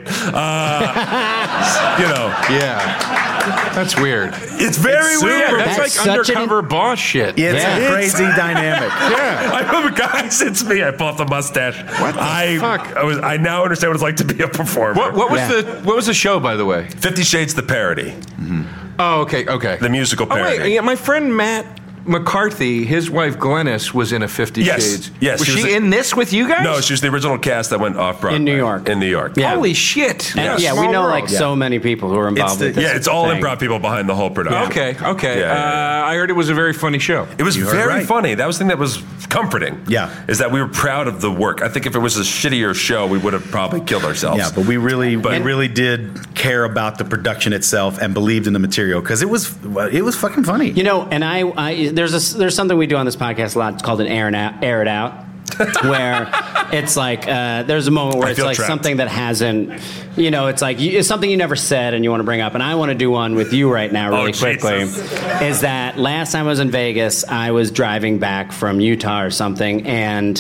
Uh, you know. Yeah. That's weird. It's very It's weird. super- that's, That's like such an- undercover boss shit. It's Yeah. a crazy dynamic. Yeah. I remember, guys, it's me. I pull off the mustache. What the I, fuck? I, was, I now understand what it's like to be a performer. What, what was Yeah. the What was the show, by the way? Fifty Shades the parody. Oh, okay, okay. The musical Oh, parody. wait, yeah, my friend Matt McCarthy, his wife Glennis, was in a Fifty Yes, Shades. yes, Was she she, was a- in this with you guys? No, she was the original cast that went off Broadway. In New York. In New York. Yeah. Holy shit. And, What a yeah, we small know world. like so many people who are involved the- with this. Yeah, it's all thing. improv people behind the whole production. Okay, okay. Yeah, yeah, Uh, I heard it was a very funny show. It was You heard very right. funny. That was the thing that was comforting. Yeah. Is that we were proud of the work. I think if it was a shittier show, we would have probably killed ourselves. Yeah, but we really, But- we really did care about the production itself and believed in the material because it was, it was fucking funny. You know, and I, I there's a, there's something we do on this podcast a lot. It's called an air, and out, air it out, where it's like uh, there's a moment where I it's feel like trapped. something that hasn't, you know, it's like you, it's something you never said and you want to bring up. And I want to do one with you right now, really Oh, quickly. Jesus. Is that last time I was in Vegas, I was driving back from Utah or something, and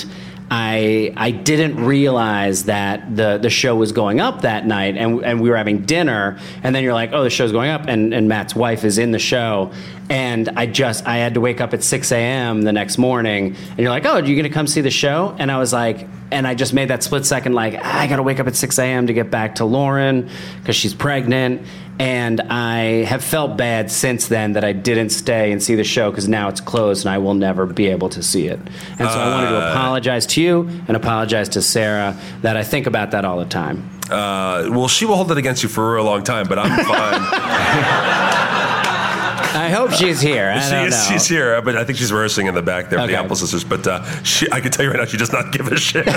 I I didn't realize that the, the show was going up that night, and and we were having dinner, and then you're like, oh, the show's going up, and, and Matt's wife is in the show, and I just I had to wake up at six a.m. the next morning, and you're like, oh, are you gonna come see the show? And I was like, and I just made that split second, like, I gotta wake up at six a.m. to get back to Lauren because she's pregnant. And I have felt bad since then that I didn't stay and see the show because now it's closed and I will never be able to see it. And so I wanted to apologize to you and apologize to Sarah that I think about that all the time. Uh, well, she will hold it against you for a real long time, but I'm fine. I hope she's here. I she don't is, know. she's here, but I think she's rehearsing in the back there for the Okay. Apple Sisters. But uh, she, I can tell you right now, she does not give a shit.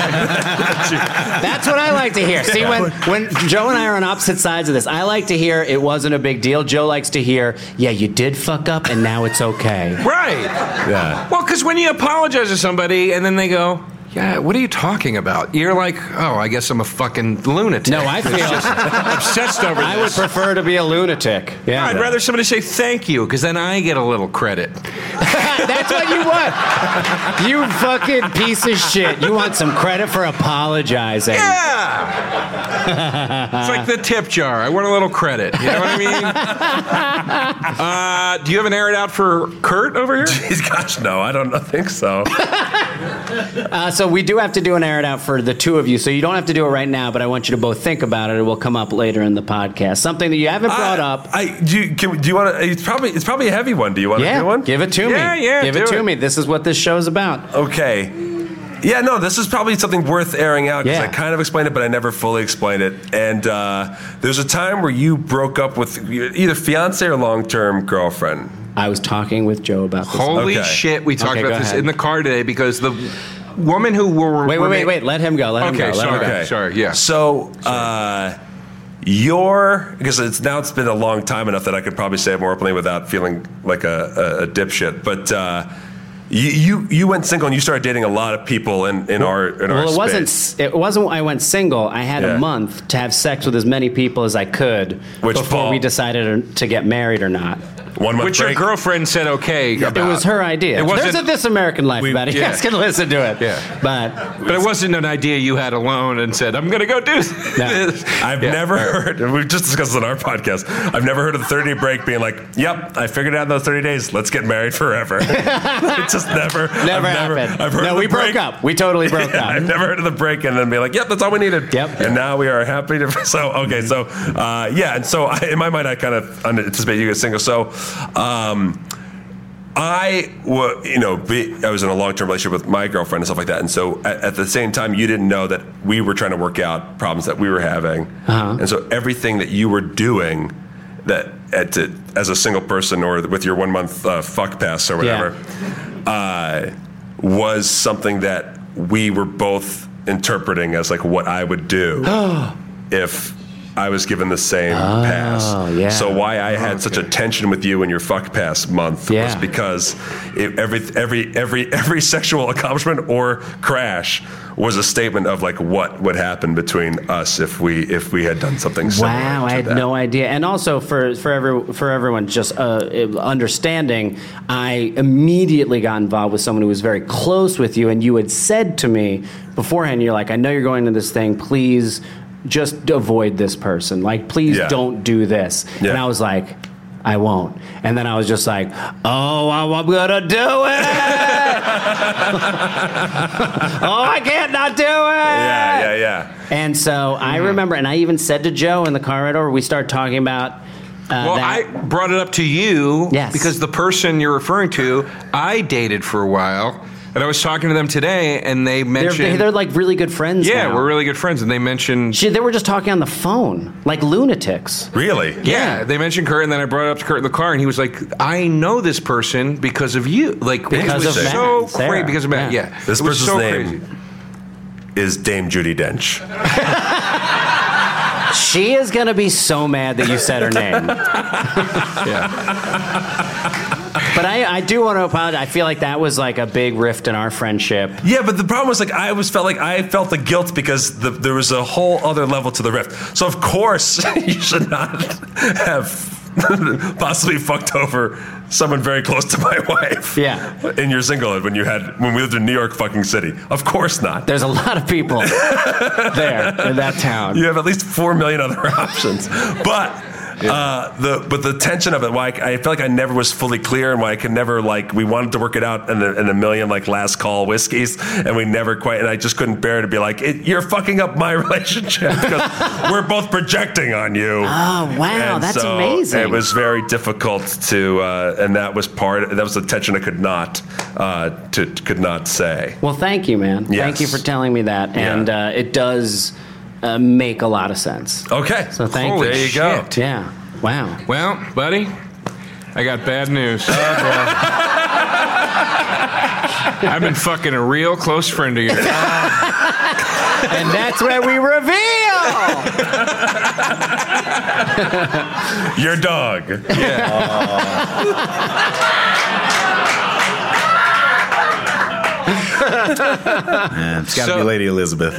That's what I like to hear. See, when, when Joe and I are on opposite sides of this, I like to hear it wasn't a big deal. Joe likes to hear, yeah, you did fuck up and now it's okay. Right. Yeah. Well, because when you apologize to somebody and then they go, yeah, what are you talking about? You're like, oh, I guess I'm a fucking lunatic. No, I feel Obsessed over this. I would prefer to be a lunatic. Yeah, I'd rather somebody say thank you because then I get a little credit. That's what you want. You fucking piece of shit. You want some credit for apologizing. Yeah. It's like the tip jar. I want a little credit. You know what I mean? Uh, do you have an air it out for Kurt over here? Jeez, gosh, no, I don't think so. Uh, so we do have to do an air it out for the two of you. So you don't have to do it right now, but I want you to both think about it. It will come up later in the podcast. Something that you haven't brought I, up. I do. You, can, do you want to? It's probably it's probably a heavy one. Do you want to Yeah, do one? give it to Yeah, me. yeah, give it do to it. me. This is what this show's about. Okay. Yeah, no, this is probably something worth airing out because Yeah. I kind of explained it, but I never fully explained it. And uh, there's a time where you broke up with either fiance or long-term girlfriend. I was talking with Joe about this. Holy Okay. shit, we talked Okay, go about this ahead. in the car today because the woman who were... Wait, wait, wait, wait. Let him go. Let him Okay, go. Let him sorry. go. Okay. Sorry, yeah. So, uh, your because it's now it's been a long time enough that I could probably say it more openly without feeling like a, a, a dipshit. But uh, you, you you went single and you started dating a lot of people in, in our in our Well, it wasn't. space. It wasn't. I went single. I had Yeah. a month to have sex with as many people as I could Which before Paul- we decided to get married or not. one month Which break. your girlfriend said okay about. It was her idea. It wasn't- There's a This American Life We- about it. You yeah. guys can listen to it. Yeah. But But it wasn't an idea you had alone and said, I'm going to go do this. I've Yeah. never heard, and we've just discussed this on our podcast, I've never heard of the thirty-day break being like, yep, I figured out in those thirty days, let's get married forever. It just never, never I've happened. Never, I've heard no, of the we break. broke up. We totally broke Yeah, up. I've never heard of the break and then be like, yep, that's all we needed. Yep. And now we are happy to. So, okay, so, uh, yeah, and so I, in my mind, I kind of anticipate you get single. So, um, I, wa- you know, be, I was in a long-term relationship with my girlfriend and stuff like that, and so at, at the same time, you didn't know that we were trying to work out problems that we were having, Uh-huh. and so everything that you were doing, that at, to, as a single person or with your one-month uh, fuck pass or whatever, uh, was something that we were both interpreting as like what I would do if I was given the same pass. yeah. So why I had such a tension with you in your fuck pass month was Yeah. because it, every every every every sexual accomplishment or crash was a statement of like what would happen between us if we if we had done something similar. Wow, I to had that. no idea. And also for for every for everyone just uh, understanding, I immediately got involved with someone who was very close with you, and you had said to me beforehand, you're like, I know you're going to this thing, please just avoid this person. Like, please Yeah. don't do this. Yeah. And I was like, I won't. And then I was just like, oh, I'm gonna do it. Oh, I can't not do it. Yeah, yeah, yeah. And so I remember, and I even said to Joe in the car ride over, we started talking about uh, Well, that. I brought it up to you Yes. because the person you're referring to, I dated for a while, and I was talking to them today, and they they're, mentioned, they're like really good friends yeah, now. we're really good friends, and they mentioned, She, they were just talking on the phone, like lunatics. Really? yeah, they mentioned Kurt, and then I brought it up to Kurt in the car, and he was like, I know this person because of you, like Because it was of Matt so and Sarah. crazy because of Matt, Yeah. yeah, This it was person's so name crazy. is Dame Judi Dench. She is going to be so mad that you said her name. Yeah. But I, I do want to apologize. I feel like that was like a big rift in our friendship. Yeah, but the problem was like I always felt like I felt the guilt because the, there was a whole other level to the rift. So of course you should not have possibly fucked over someone very close to my wife. Yeah. In your singlehood when you had when we lived in New York fucking city. Of course not. There's a lot of people there in that town. You have at least four million other options. But uh, the but the tension of it, why I, I felt like I never was fully clear, and why I could never like we wanted to work it out in a, in a million like last call whiskeys, and we never quite. And I just couldn't bear to be like, it, you're fucking up my relationship because we're both projecting on you. Oh, wow. And That's so amazing. It was very difficult to, uh, and that was part. That was the tension I could not uh, to could not say. Well, thank you, man. Yes. Thank you for telling me that. Yeah. And uh, it does uh, make a lot of sense. Okay, So thank Holy you. there you go. shit. Yeah. Wow. Well, buddy, I got bad news. I've been fucking a real close friend of yours. And that's where we reveal. Your dog. Yeah, it's got to So- be Lady Elizabeth.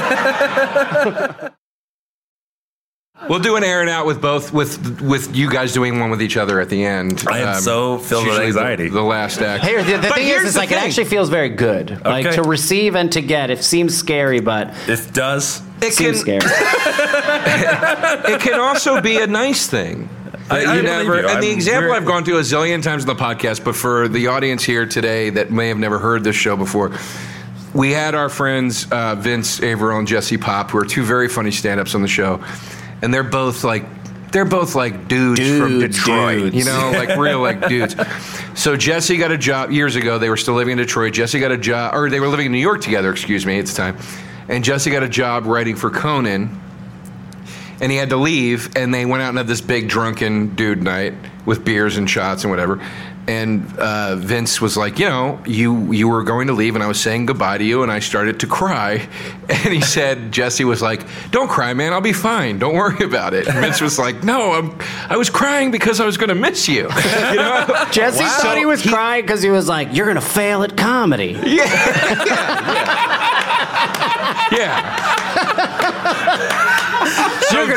We'll do an air and out with both with with you guys doing one with each other at the end. I am so filled with usually the- anxiety. The, last act. Here, the, the But thing is, here's is the like it thing. actually feels very good. Like Okay. to receive and to get. It seems scary, but It does. it seems can scary. it can also be a nice thing. I- That I you believe never, you. and the I'm example very- I've gone to a zillion times on the podcast, but for the audience here today that may have never heard this show before, we had our friends uh, Vince Averill and Jesse Pop, who are two very funny stand-ups on the show, and they're both like they're both like dudes, from Dudes, Detroit, dudes. you know, like real like dudes. So Jesse got a job years ago. They were still living in Detroit. Jesse got a job, or they were living in New York together. Excuse me, at the time, and Jesse got a job writing for Conan. And he had to leave, and they went out and had this big drunken dude night with beers and shots and whatever. And uh, Vince was like, you know, you you were going to leave, and I was saying goodbye to you, and I started to cry. And he said, Jesse was like, don't cry, man, I'll be fine. Don't worry about it. And Vince was like, no, I'm, I was crying because I was going to miss you. You know? Jesse Wow. thought he was He- crying because he was like, "You're gonna fail at comedy." Yeah. Yeah. You're gonna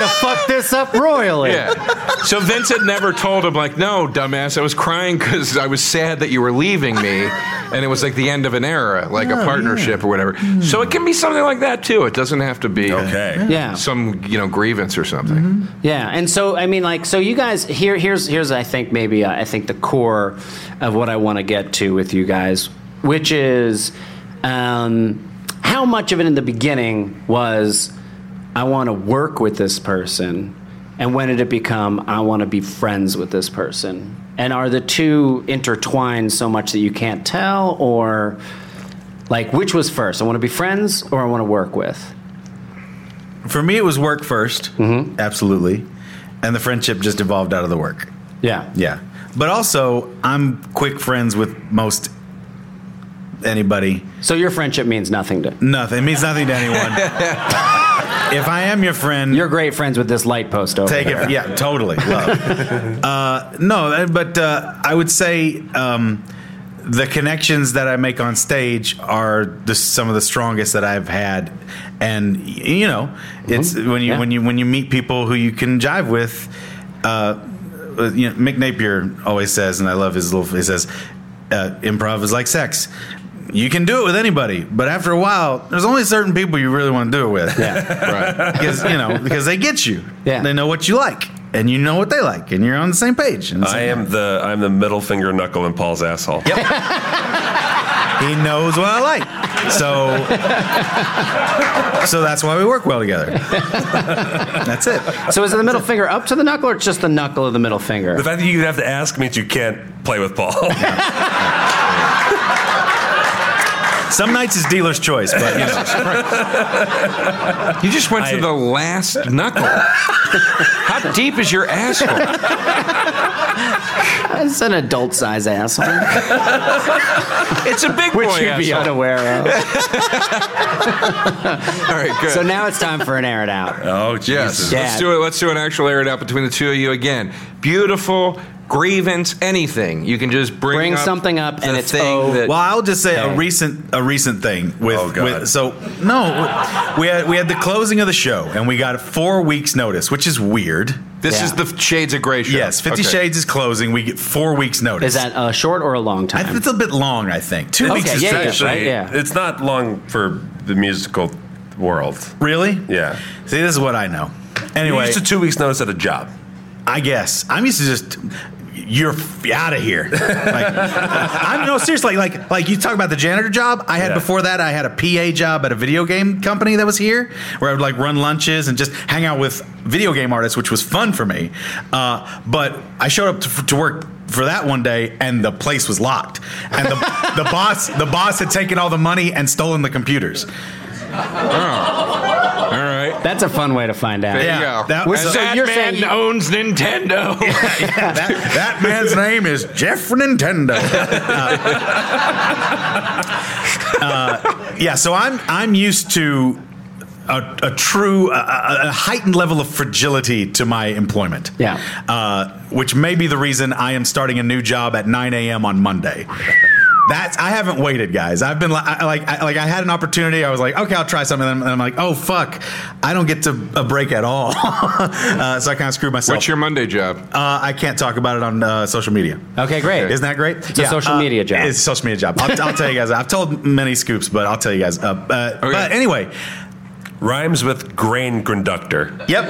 gonna fuck this up royally. Yeah. So Vincent never told him, like, no, dumbass, I was crying because I was sad that you were leaving me, and it was like the end of an era, like Oh, a partnership yeah. or whatever. So it can be something like that too. It doesn't have to be Okay. Yeah. some, you know, grievance or something. Mm-hmm. Yeah, and so I mean, like, so you guys here, here's here's I think maybe uh, I think the core of what I want to get to with you guys, which is um, how much of it in the beginning was I want to work with this person, and when did it become I want to be friends with this person, and are the two intertwined so much that you can't tell, or like which was first? I want to be friends, or I want to work with. For me, it was work first, mm-hmm. absolutely, and the friendship just evolved out of the work. Yeah, Yeah, but also I'm quick friends with most anybody. So your friendship means nothing to. Nothing. It means nothing to anyone. If I am your friend, You're great friends with this light post over take there. it. Yeah, totally. Love. uh, no, but uh, I would say um, the connections that I make on stage are the, some of the strongest that I've had, and y- you know, it's when you Yeah. when you when you meet people who you can jive with. Uh, you know, Mick Napier always says, and I love his little. He says, uh, "Improv is like sex." You can do it with anybody, but after a while, there's only certain people you really want to do it with. Yeah. Right. Because you know, because they get you. Yeah. They know what you like, and you know what they like, and you're on the same page. And I am the I'm the middle finger knuckle in Paul's asshole. Yep. He knows what I like, so so that's why we work well together. That's it. So is it the middle finger up to the knuckle, or just the knuckle of the middle finger? The fact that you have to ask means you can't play with Paul. Some nights it's dealer's choice, but you know. You just went I- to the last knuckle. How deep is your asshole? It's an adult size asshole, It's a big which boy you'd be asshole. unaware of. All right, good. So now it's time for an air it out. Oh, yes, Jesus. Yeah. let's do it. Let's do an actual air it out between the two of you again. Beautiful grievance, anything. You can just bring, Bring up something up, the and it's thing oh, that. Well, I'll just say a Okay. recent a recent thing with, Oh, God. with so no, we had we had the closing of the show, and we got four weeks notice, which is weird. this Yeah. is the Shades of Grey show. Yes, Fifty Okay. Shades is closing. We get four weeks notice. Is that a short or a long I time? think it's a bit long. I think two Okay, weeks is yeah, yeah. Actually, right, yeah. it's not long for the musical world. really. Yeah. See, this is what I know. You're Anyway, used to two weeks notice at a job. I guess I'm used to just you're out of here. Like, I'm no seriously like like you talk about the janitor job I had Yeah. before that. I had a P A job at a video game company that was here, where I would like run lunches and just hang out with video game artists, which was fun for me. Uh, but I showed up to, to work for that one day, and the place was locked, and the the boss the boss had taken all the money and stolen the computers. All right. That's a fun way to find out. There Yeah, you go. that And was- so that you're man saying you- owns Nintendo. that, that man's name is Jeff Nintendo. Uh, uh, yeah, so I'm I'm used to a, a true, a, a heightened level of fragility to my employment. Yeah. uh, which may be the reason I am starting a new job at nine a.m. on Monday. That's I haven't waited, guys. I've been li- I, like I, like I had an opportunity. I was like, okay, I'll try something, and I'm like, oh fuck, I don't get to a break at all. uh, so I kind of screwed myself. What's your Monday job? Uh, I can't talk about it on uh, social media. Okay, great. Isn't that great? It's a social media job. It's a social media job. I'll, I'll tell you guys. I've told many scoops, but I'll tell you guys. Uh, uh, But anyway, Rhymes with grain conductor. yep.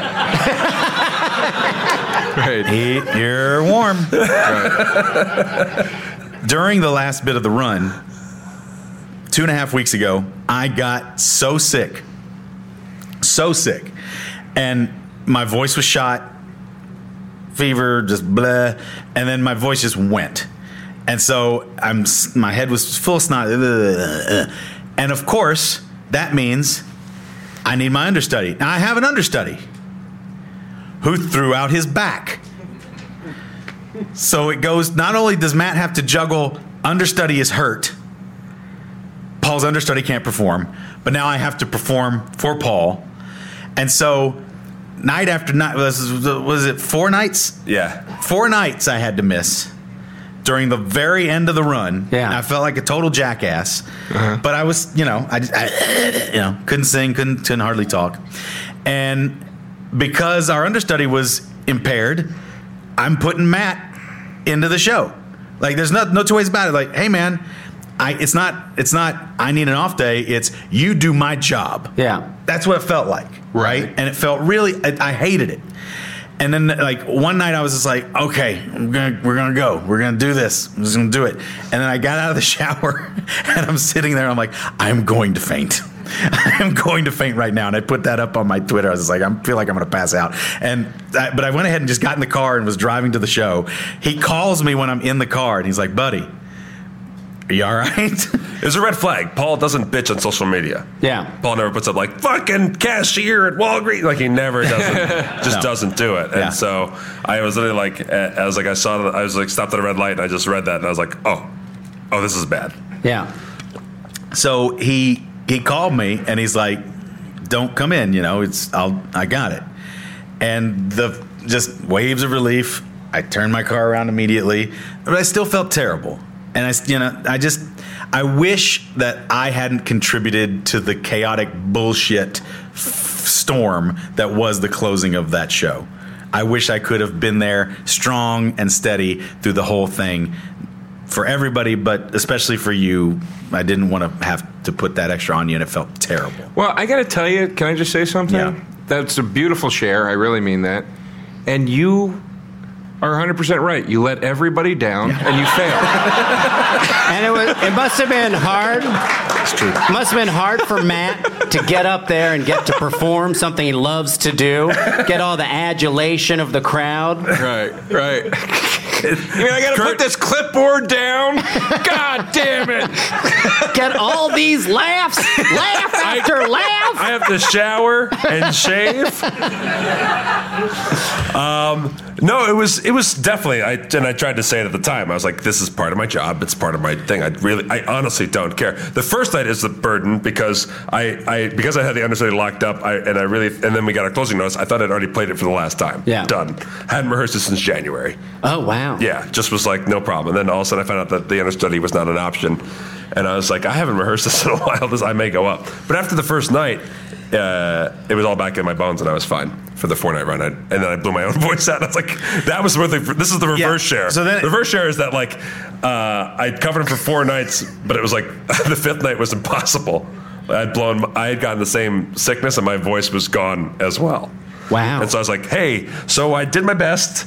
Right. He, you're warm. Right. During the last bit of the run, two and a half weeks ago, I got so sick, so sick, and my voice was shot, fever, just blah, and then my voice just went, and so I'm my head was full of snot, and of course that means I need my understudy. Now I have an understudy who threw out his back. So it goes, not only does Matt have to juggle understudy is hurt, Paul's understudy can't perform, but now I have to perform for Paul. And so night after night, was, was it four nights? Yeah. Four nights I had to miss during the very end of the run. Yeah. I felt like a total jackass, but I was, you know, I, just, I you know, couldn't sing, couldn't, couldn't hardly talk. And because our understudy was impaired, I'm putting Matt into the show. Like, there's no no two ways about it. Like, hey man, I it's not it's not I need an off day. It's you do my job. Yeah. That's what it felt like, right? Right. And it felt really. I, I hated it. And then, like, one night I was just like, okay, I'm gonna, we're going to go. We're going to do this. I'm just going to do it. And then I got out of the shower, and I'm sitting there, and I'm like, I'm going to faint. I'm going to faint right now. And I put that up on my Twitter. I was just like, I feel like I'm going to pass out. And I, But I went ahead and just got in the car and was driving to the show. He calls me when I'm in the car, and he's like, buddy, are you all right? It was a red flag. Paul doesn't bitch on social media. Yeah. Paul never puts up like fucking cashier at Walgreens. Like he never doesn't, just No. doesn't do it. And Yeah. so I was literally like, uh, I was like, I saw, the, I was like, stopped at a red light, and I just read that, and I was like, oh, oh, this is bad. Yeah. So he he called me, and he's like, don't come in. You know, it's I'll I got it. And the just waves of relief. I turned my car around immediately, but I still felt terrible. And I, you know, I just, I wish that I hadn't contributed to the chaotic bullshit f- storm that was the closing of that show. I wish I could have been there strong and steady through the whole thing for everybody, but especially for you. I didn't want to have to put that extra on you, and it felt terrible. Well, I got to tell you, can I just say something? Yeah. That's a beautiful share. I really mean that. And you are one hundred percent right. You let everybody down, and you failed. And it was it must have been hard. It's true. It must have been hard for Matt to get up there and get to perform something he loves to do, get all the adulation of the crowd. Right, right. You mean I got to put this clipboard down? God damn it. Get all these laughs, laugh after laugh. I have to shower and shave. Um, no, it was it was definitely. I and I tried to say it at the time. I was like, "This is part of my job. It's part of my thing. I really, I honestly don't care." The first night is the burden because I, I because I had the understudy locked up. I and I really and then we got a closing notice. I thought I'd already played it for the last time. Yeah. Done. Hadn't rehearsed it since January. Oh wow. Yeah, just was like no problem. And then all of a sudden I found out that the understudy was not an option, and I was like, I haven't rehearsed this in a while. This I may go up. But after the first night, uh, it was all back in my bones, and I was fine for the four night run. I, and then I blew my own voice out. And I was like, that was worth it. This is the reverse Yeah, share. so then- the reverse share is that like uh, I'd covered him for four nights, but it was like the fifth night was impossible. I'd blown. I had gotten the same sickness, and my voice was gone as well. Wow. And so I was like, hey, so I did my best.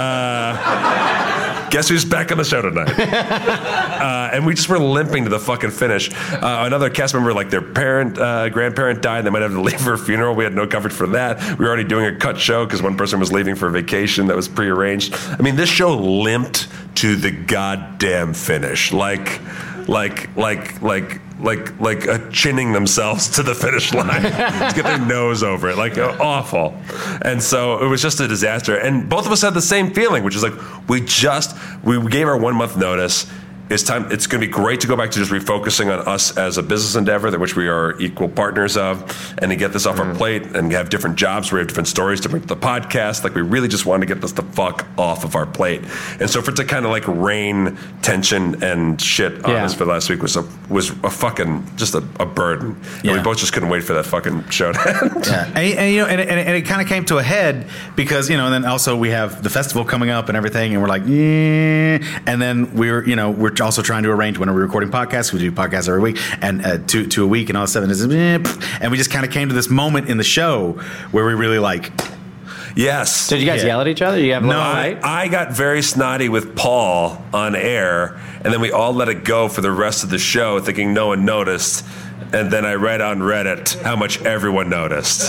Uh, guess who's back on the show tonight? uh, and we just were limping to the fucking finish. Uh, another cast member, like their parent, uh, grandparent died. They might have to leave for a funeral. We had no coverage for that. We were already doing a cut show because one person was leaving for a vacation that was prearranged. I mean, this show limped to the goddamn finish. Like, like, like, like, like, like uh, chinning themselves to the finish line to get their nose over it, like uh, awful. And so it was just a disaster. And both of us had the same feeling, which is like we just we gave our one month notice. It's time. It's going to be great to go back to just refocusing on us as a business endeavor, that which we are equal partners of, and to get this off our plate and have different jobs. We have different stories to bring to the podcast. Like we really just wanted to get this the fuck off of our plate. And so for it to kind of like rain tension and shit on Yeah. us for the last week was a was a fucking just a, a burden. Yeah. And we both just couldn't wait for that fucking show to end. Yeah, and, and you know, and, and, and it kind of came to a head because you know, and then also we have the festival coming up and everything, and we're like, eh. And then we're you know we're also trying to arrange when are we recording podcasts. We do podcasts every week and uh, two two a week, and all of a sudden it's eh, and we just kind of came to this moment in the show where we really like. Yes. Did you guys Yeah. yell at each other? Did you have a No, little I, fight? I got very snotty with Paul on air, and then we all let it go for the rest of the show, thinking no one noticed. And then I read on Reddit how much everyone noticed.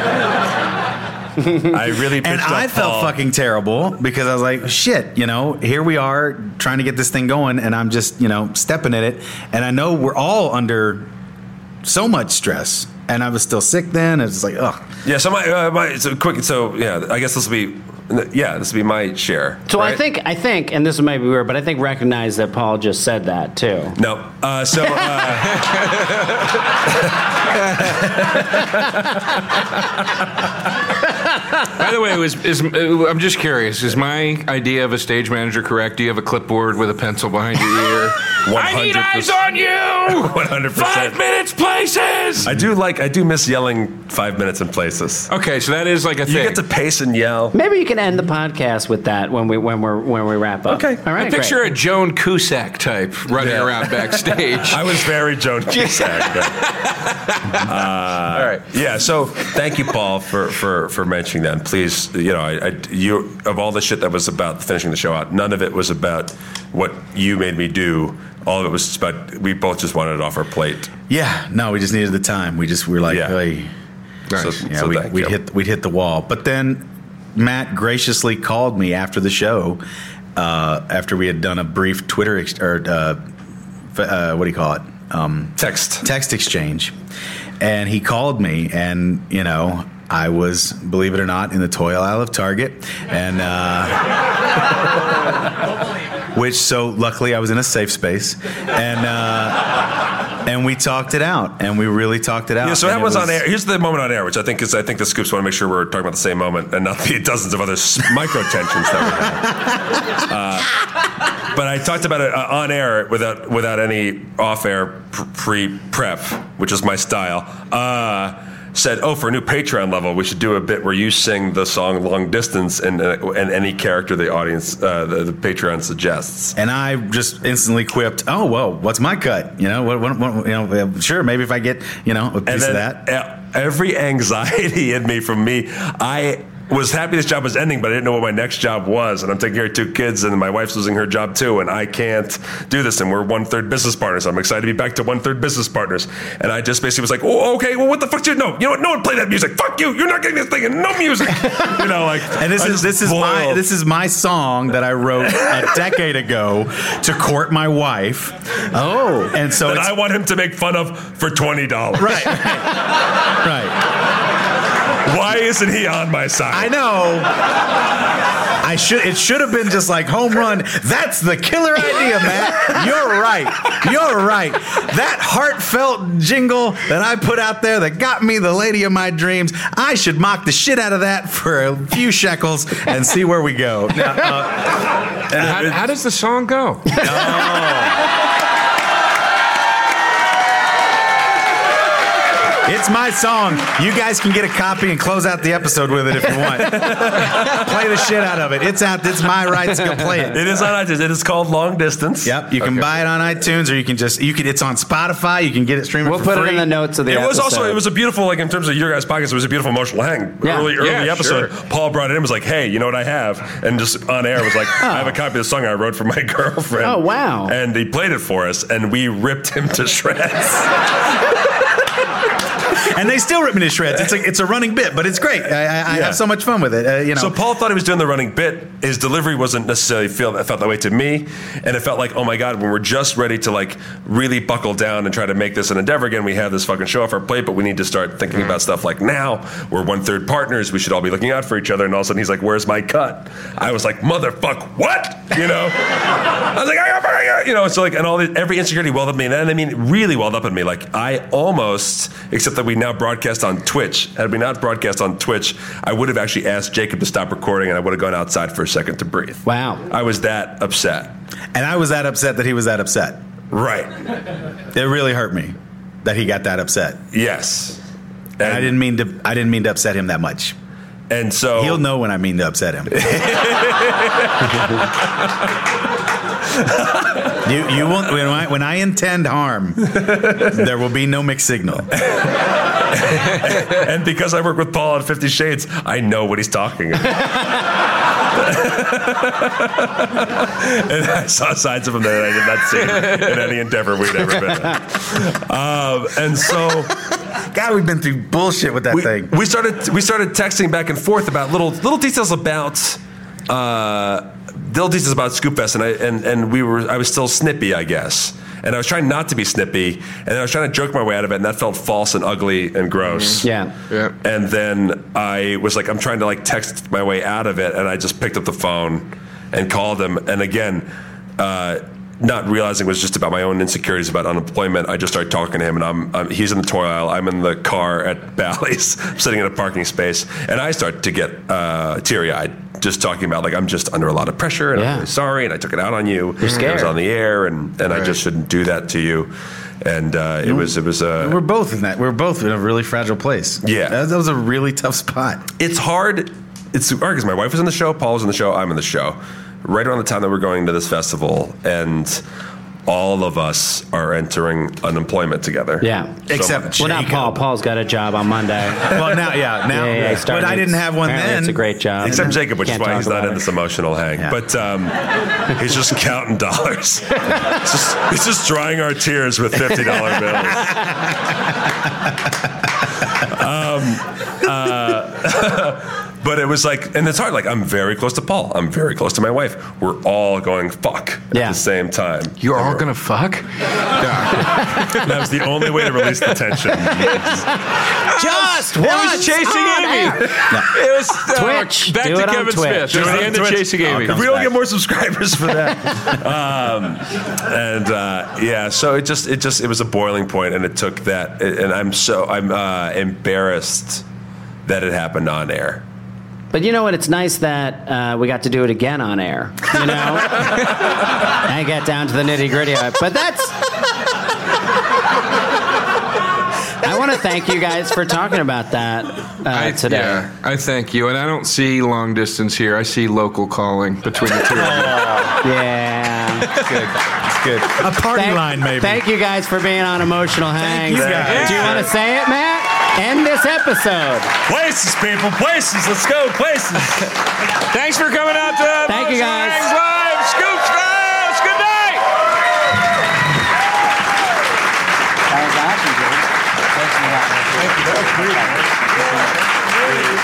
I really bitched And up I felt Paul. fucking terrible because I was like, shit, you know, here we are trying to get this thing going, and I'm just, you know, stepping in it. And I know we're all under so much stress. And I was still sick then. It's just like, ugh. Yeah, so my, uh, my so quick. So yeah, I guess this will be, yeah, this will be my share. So I right? think I think, and this might be weird, but I think recognize that Paul just said that too. No. Uh, so. Uh, By the way, was is uh, I'm just curious. Is my idea of a stage manager correct? Do you have a clipboard with a pencil behind your ear? I need eyes on you. One hundred percent. Five minutes, places. I do like. I do miss yelling five minutes in places. Okay, so that is like a thing. You get to pace and yell. Maybe you can end the podcast with that when we when we're when we wrap up. Okay. All right. I picture great. a Joan Cusack type running Yeah. around backstage. I was very Joan Cusack. uh, All right. Yeah. So thank you, Paul, for, for, for mentioning that. And please, you know, I, I you of all the shit that was about finishing the show out, none of it was about what you made me do. All of it was about we both just wanted it off our plate. Yeah, no, we just needed the time. We just we were like, Yeah. really, So, yeah, so we, thank we'd you. hit we'd hit the wall. But then Matt graciously called me after the show, uh, after we had done a brief Twitter ex- or uh, f- uh, what do you call it? Um, Text. text exchange, and he called me, and you know, I was, believe it or not, in the toy aisle of Target, and uh, which so luckily I was in a safe space, and uh, and we talked it out, and we really talked it out. Yeah, so and that it was on air. Here's the moment on air, which I think is I think the scoops want to make sure we're talking about the same moment and not the dozens of other s- micro tensions that we have. Uh, but I talked about it uh, on air without without any off air pre prep, which is my style. Uh, said, oh, for a new Patreon level, we should do a bit where you sing the song "Long Distance" and uh, and any character the audience uh, the, the Patreon suggests. And I just instantly quipped, "Oh, well, what's my cut? You know, what, what, what, you know, sure, maybe if I get, you know, a piece And then of that." uh, every anxiety in me from me, I was happy this job was ending, but I didn't know what my next job was. And I'm taking care of two kids, and my wife's losing her job too, and I can't do this. And we're one third business partners. I'm excited to be back to one third business partners. And I just basically was like, oh, okay, well, what the fuck do you know? You know what? No one play that music. Fuck you. You're not getting this thing, and no music. You know, like. And this I is just this is my boiled. this is my song that I wrote a decade ago to court my wife. Oh, and so that it's, I want him to make fun of for twenty dollars. right, right. Why isn't he on my side? I know. I should. It should have been just like home run. That's the killer idea, Matt. You're right. You're right. That heartfelt jingle that I put out there that got me the lady of my dreams. I should mock the shit out of that for a few shekels and see where we go. Now, uh, how, how does the song go? It's my song. You guys can get a copy and close out the episode with it if you want. Play the shit out of it. It's out. It's my right to go play it. It is on iTunes. It is called Long Distance. Yep, you can Okay. buy it on iTunes, or you can just you can. It's on Spotify. You can get it streaming. We'll for put free. it in the notes of the It episode. was also it was a beautiful, like in terms of your guys' podcast, it was a beautiful emotional hang. Yeah. Early early Yeah, episode, sure. Paul brought it in, was like, hey, you know what I have? And just on air was like, I have a copy of the song I wrote for my girlfriend. Oh, wow. And he played it for us, and we ripped him to shreds. And they still rip me to shreds. It's a it's a running bit, but it's great. I, I, I Yeah. have so much fun with it. Uh, you know. So Paul thought he was doing the running bit. His delivery wasn't necessarily feel it felt that way to me, and it felt like, oh my god, when we're just ready to like really buckle down and try to make this an endeavor again, we have this fucking show off our plate, but we need to start thinking about stuff like now we're one third partners. We should all be looking out for each other. And all of a sudden he's like, "Where's my cut?" I was like, "Motherfuck, what?" You know. I was like, I got, I got, you know. So like, and all the, every insecurity welled up in me, and I mean, really welled up in me. Like I almost, except that we now broadcast on Twitch. Had we not broadcast on Twitch, I would have actually asked Jacob to stop recording, and I would have gone outside for a second to breathe. Wow. I was that upset. and I was that upset that he was that upset. Right. It really hurt me that he got that upset. Yes. And, And I didn't mean to. I didn't mean to upset him that much. And so He'll know when I mean to upset him. you you won't when I, when I intend harm, there will be no mixed signal. And because I work with Paul on Fifty Shades, I know what he's talking about. And I saw sides of him that I did not see in any endeavor we'd ever been in. Um, and so God, we've been through bullshit with that we, thing. we started we started texting back and forth about little little details about uh, little details about Scoopfest, and I and, and we were I was still snippy, I guess. And I was trying not to be snippy, and then I was trying to joke my way out of it, and that felt false and ugly and gross. Yeah. Yeah. And then I was like, I'm trying to like text my way out of it, and I just picked up the phone and called him. And again, uh, not realizing it was just about my own insecurities about unemployment, I just started talking to him, and I'm, I'm he's in the toy aisle, I'm in the car at Bally's, sitting in a parking space, and I start to get uh, teary-eyed, just talking about, like, I'm just under a lot of pressure, and Yeah. I'm really sorry, and I took it out on you. You're scared. I was on the air, and, and I just shouldn't do that to you. And uh, it was, it was uh, We're both in that. We're both in a really fragile place. Yeah. That, that was a really tough spot. it's hard. It's hard because my wife was in the show, Paul was in the show, I'm in the show. Right around the time that we're going to this festival, and all of us are entering unemployment together. Yeah. So Except much. Well, not Paul. Paul's got a job on Monday. Well, now, yeah, now. Yeah, yeah, he started- but I didn't have one apparently then. It's a great job. Except Jacob, which Can't is why talk he's not about in it. this emotional hang. Yeah. But um, he's just counting dollars. He's just, he's just drying our tears with fifty dollar bills. um, uh, but it was like, and it's hard. Like, I'm very close to Paul. I'm very close to my wife. We're all going fuck at Yeah. the same time. You're all gonna fuck? That was the only way to release the tension. Just It once was chasing on Amy. air. It was uh, Twitch. Back Do to it on Kevin Twitch. Smith. It was Do it the on end of Twitch. chasing Amy. If we don't get more subscribers for that, um, and uh, yeah, so it just, it just, it was a boiling point, and it took that, and I'm so, I'm uh, embarrassed that it happened on air. But you know what? It's nice that uh, we got to do it again on air. You know, and get down to the nitty gritty of it. But that's. I want to thank you guys for talking about that uh, I, today. Yeah, I thank you. And I don't see long distance here. I see local calling between the two of you. Yeah. Good. Good. A party Thank, line, maybe. thank you guys for being on Emotional Hangs. you guys. Do you want to say it, Matt? End this episode. Places, people, places. Let's go, places. Thanks for coming out to Thank you, guys. Hangs Live. Scoop Strauss. Good night. That was awesome, dude. Thanks for that. That was pretty.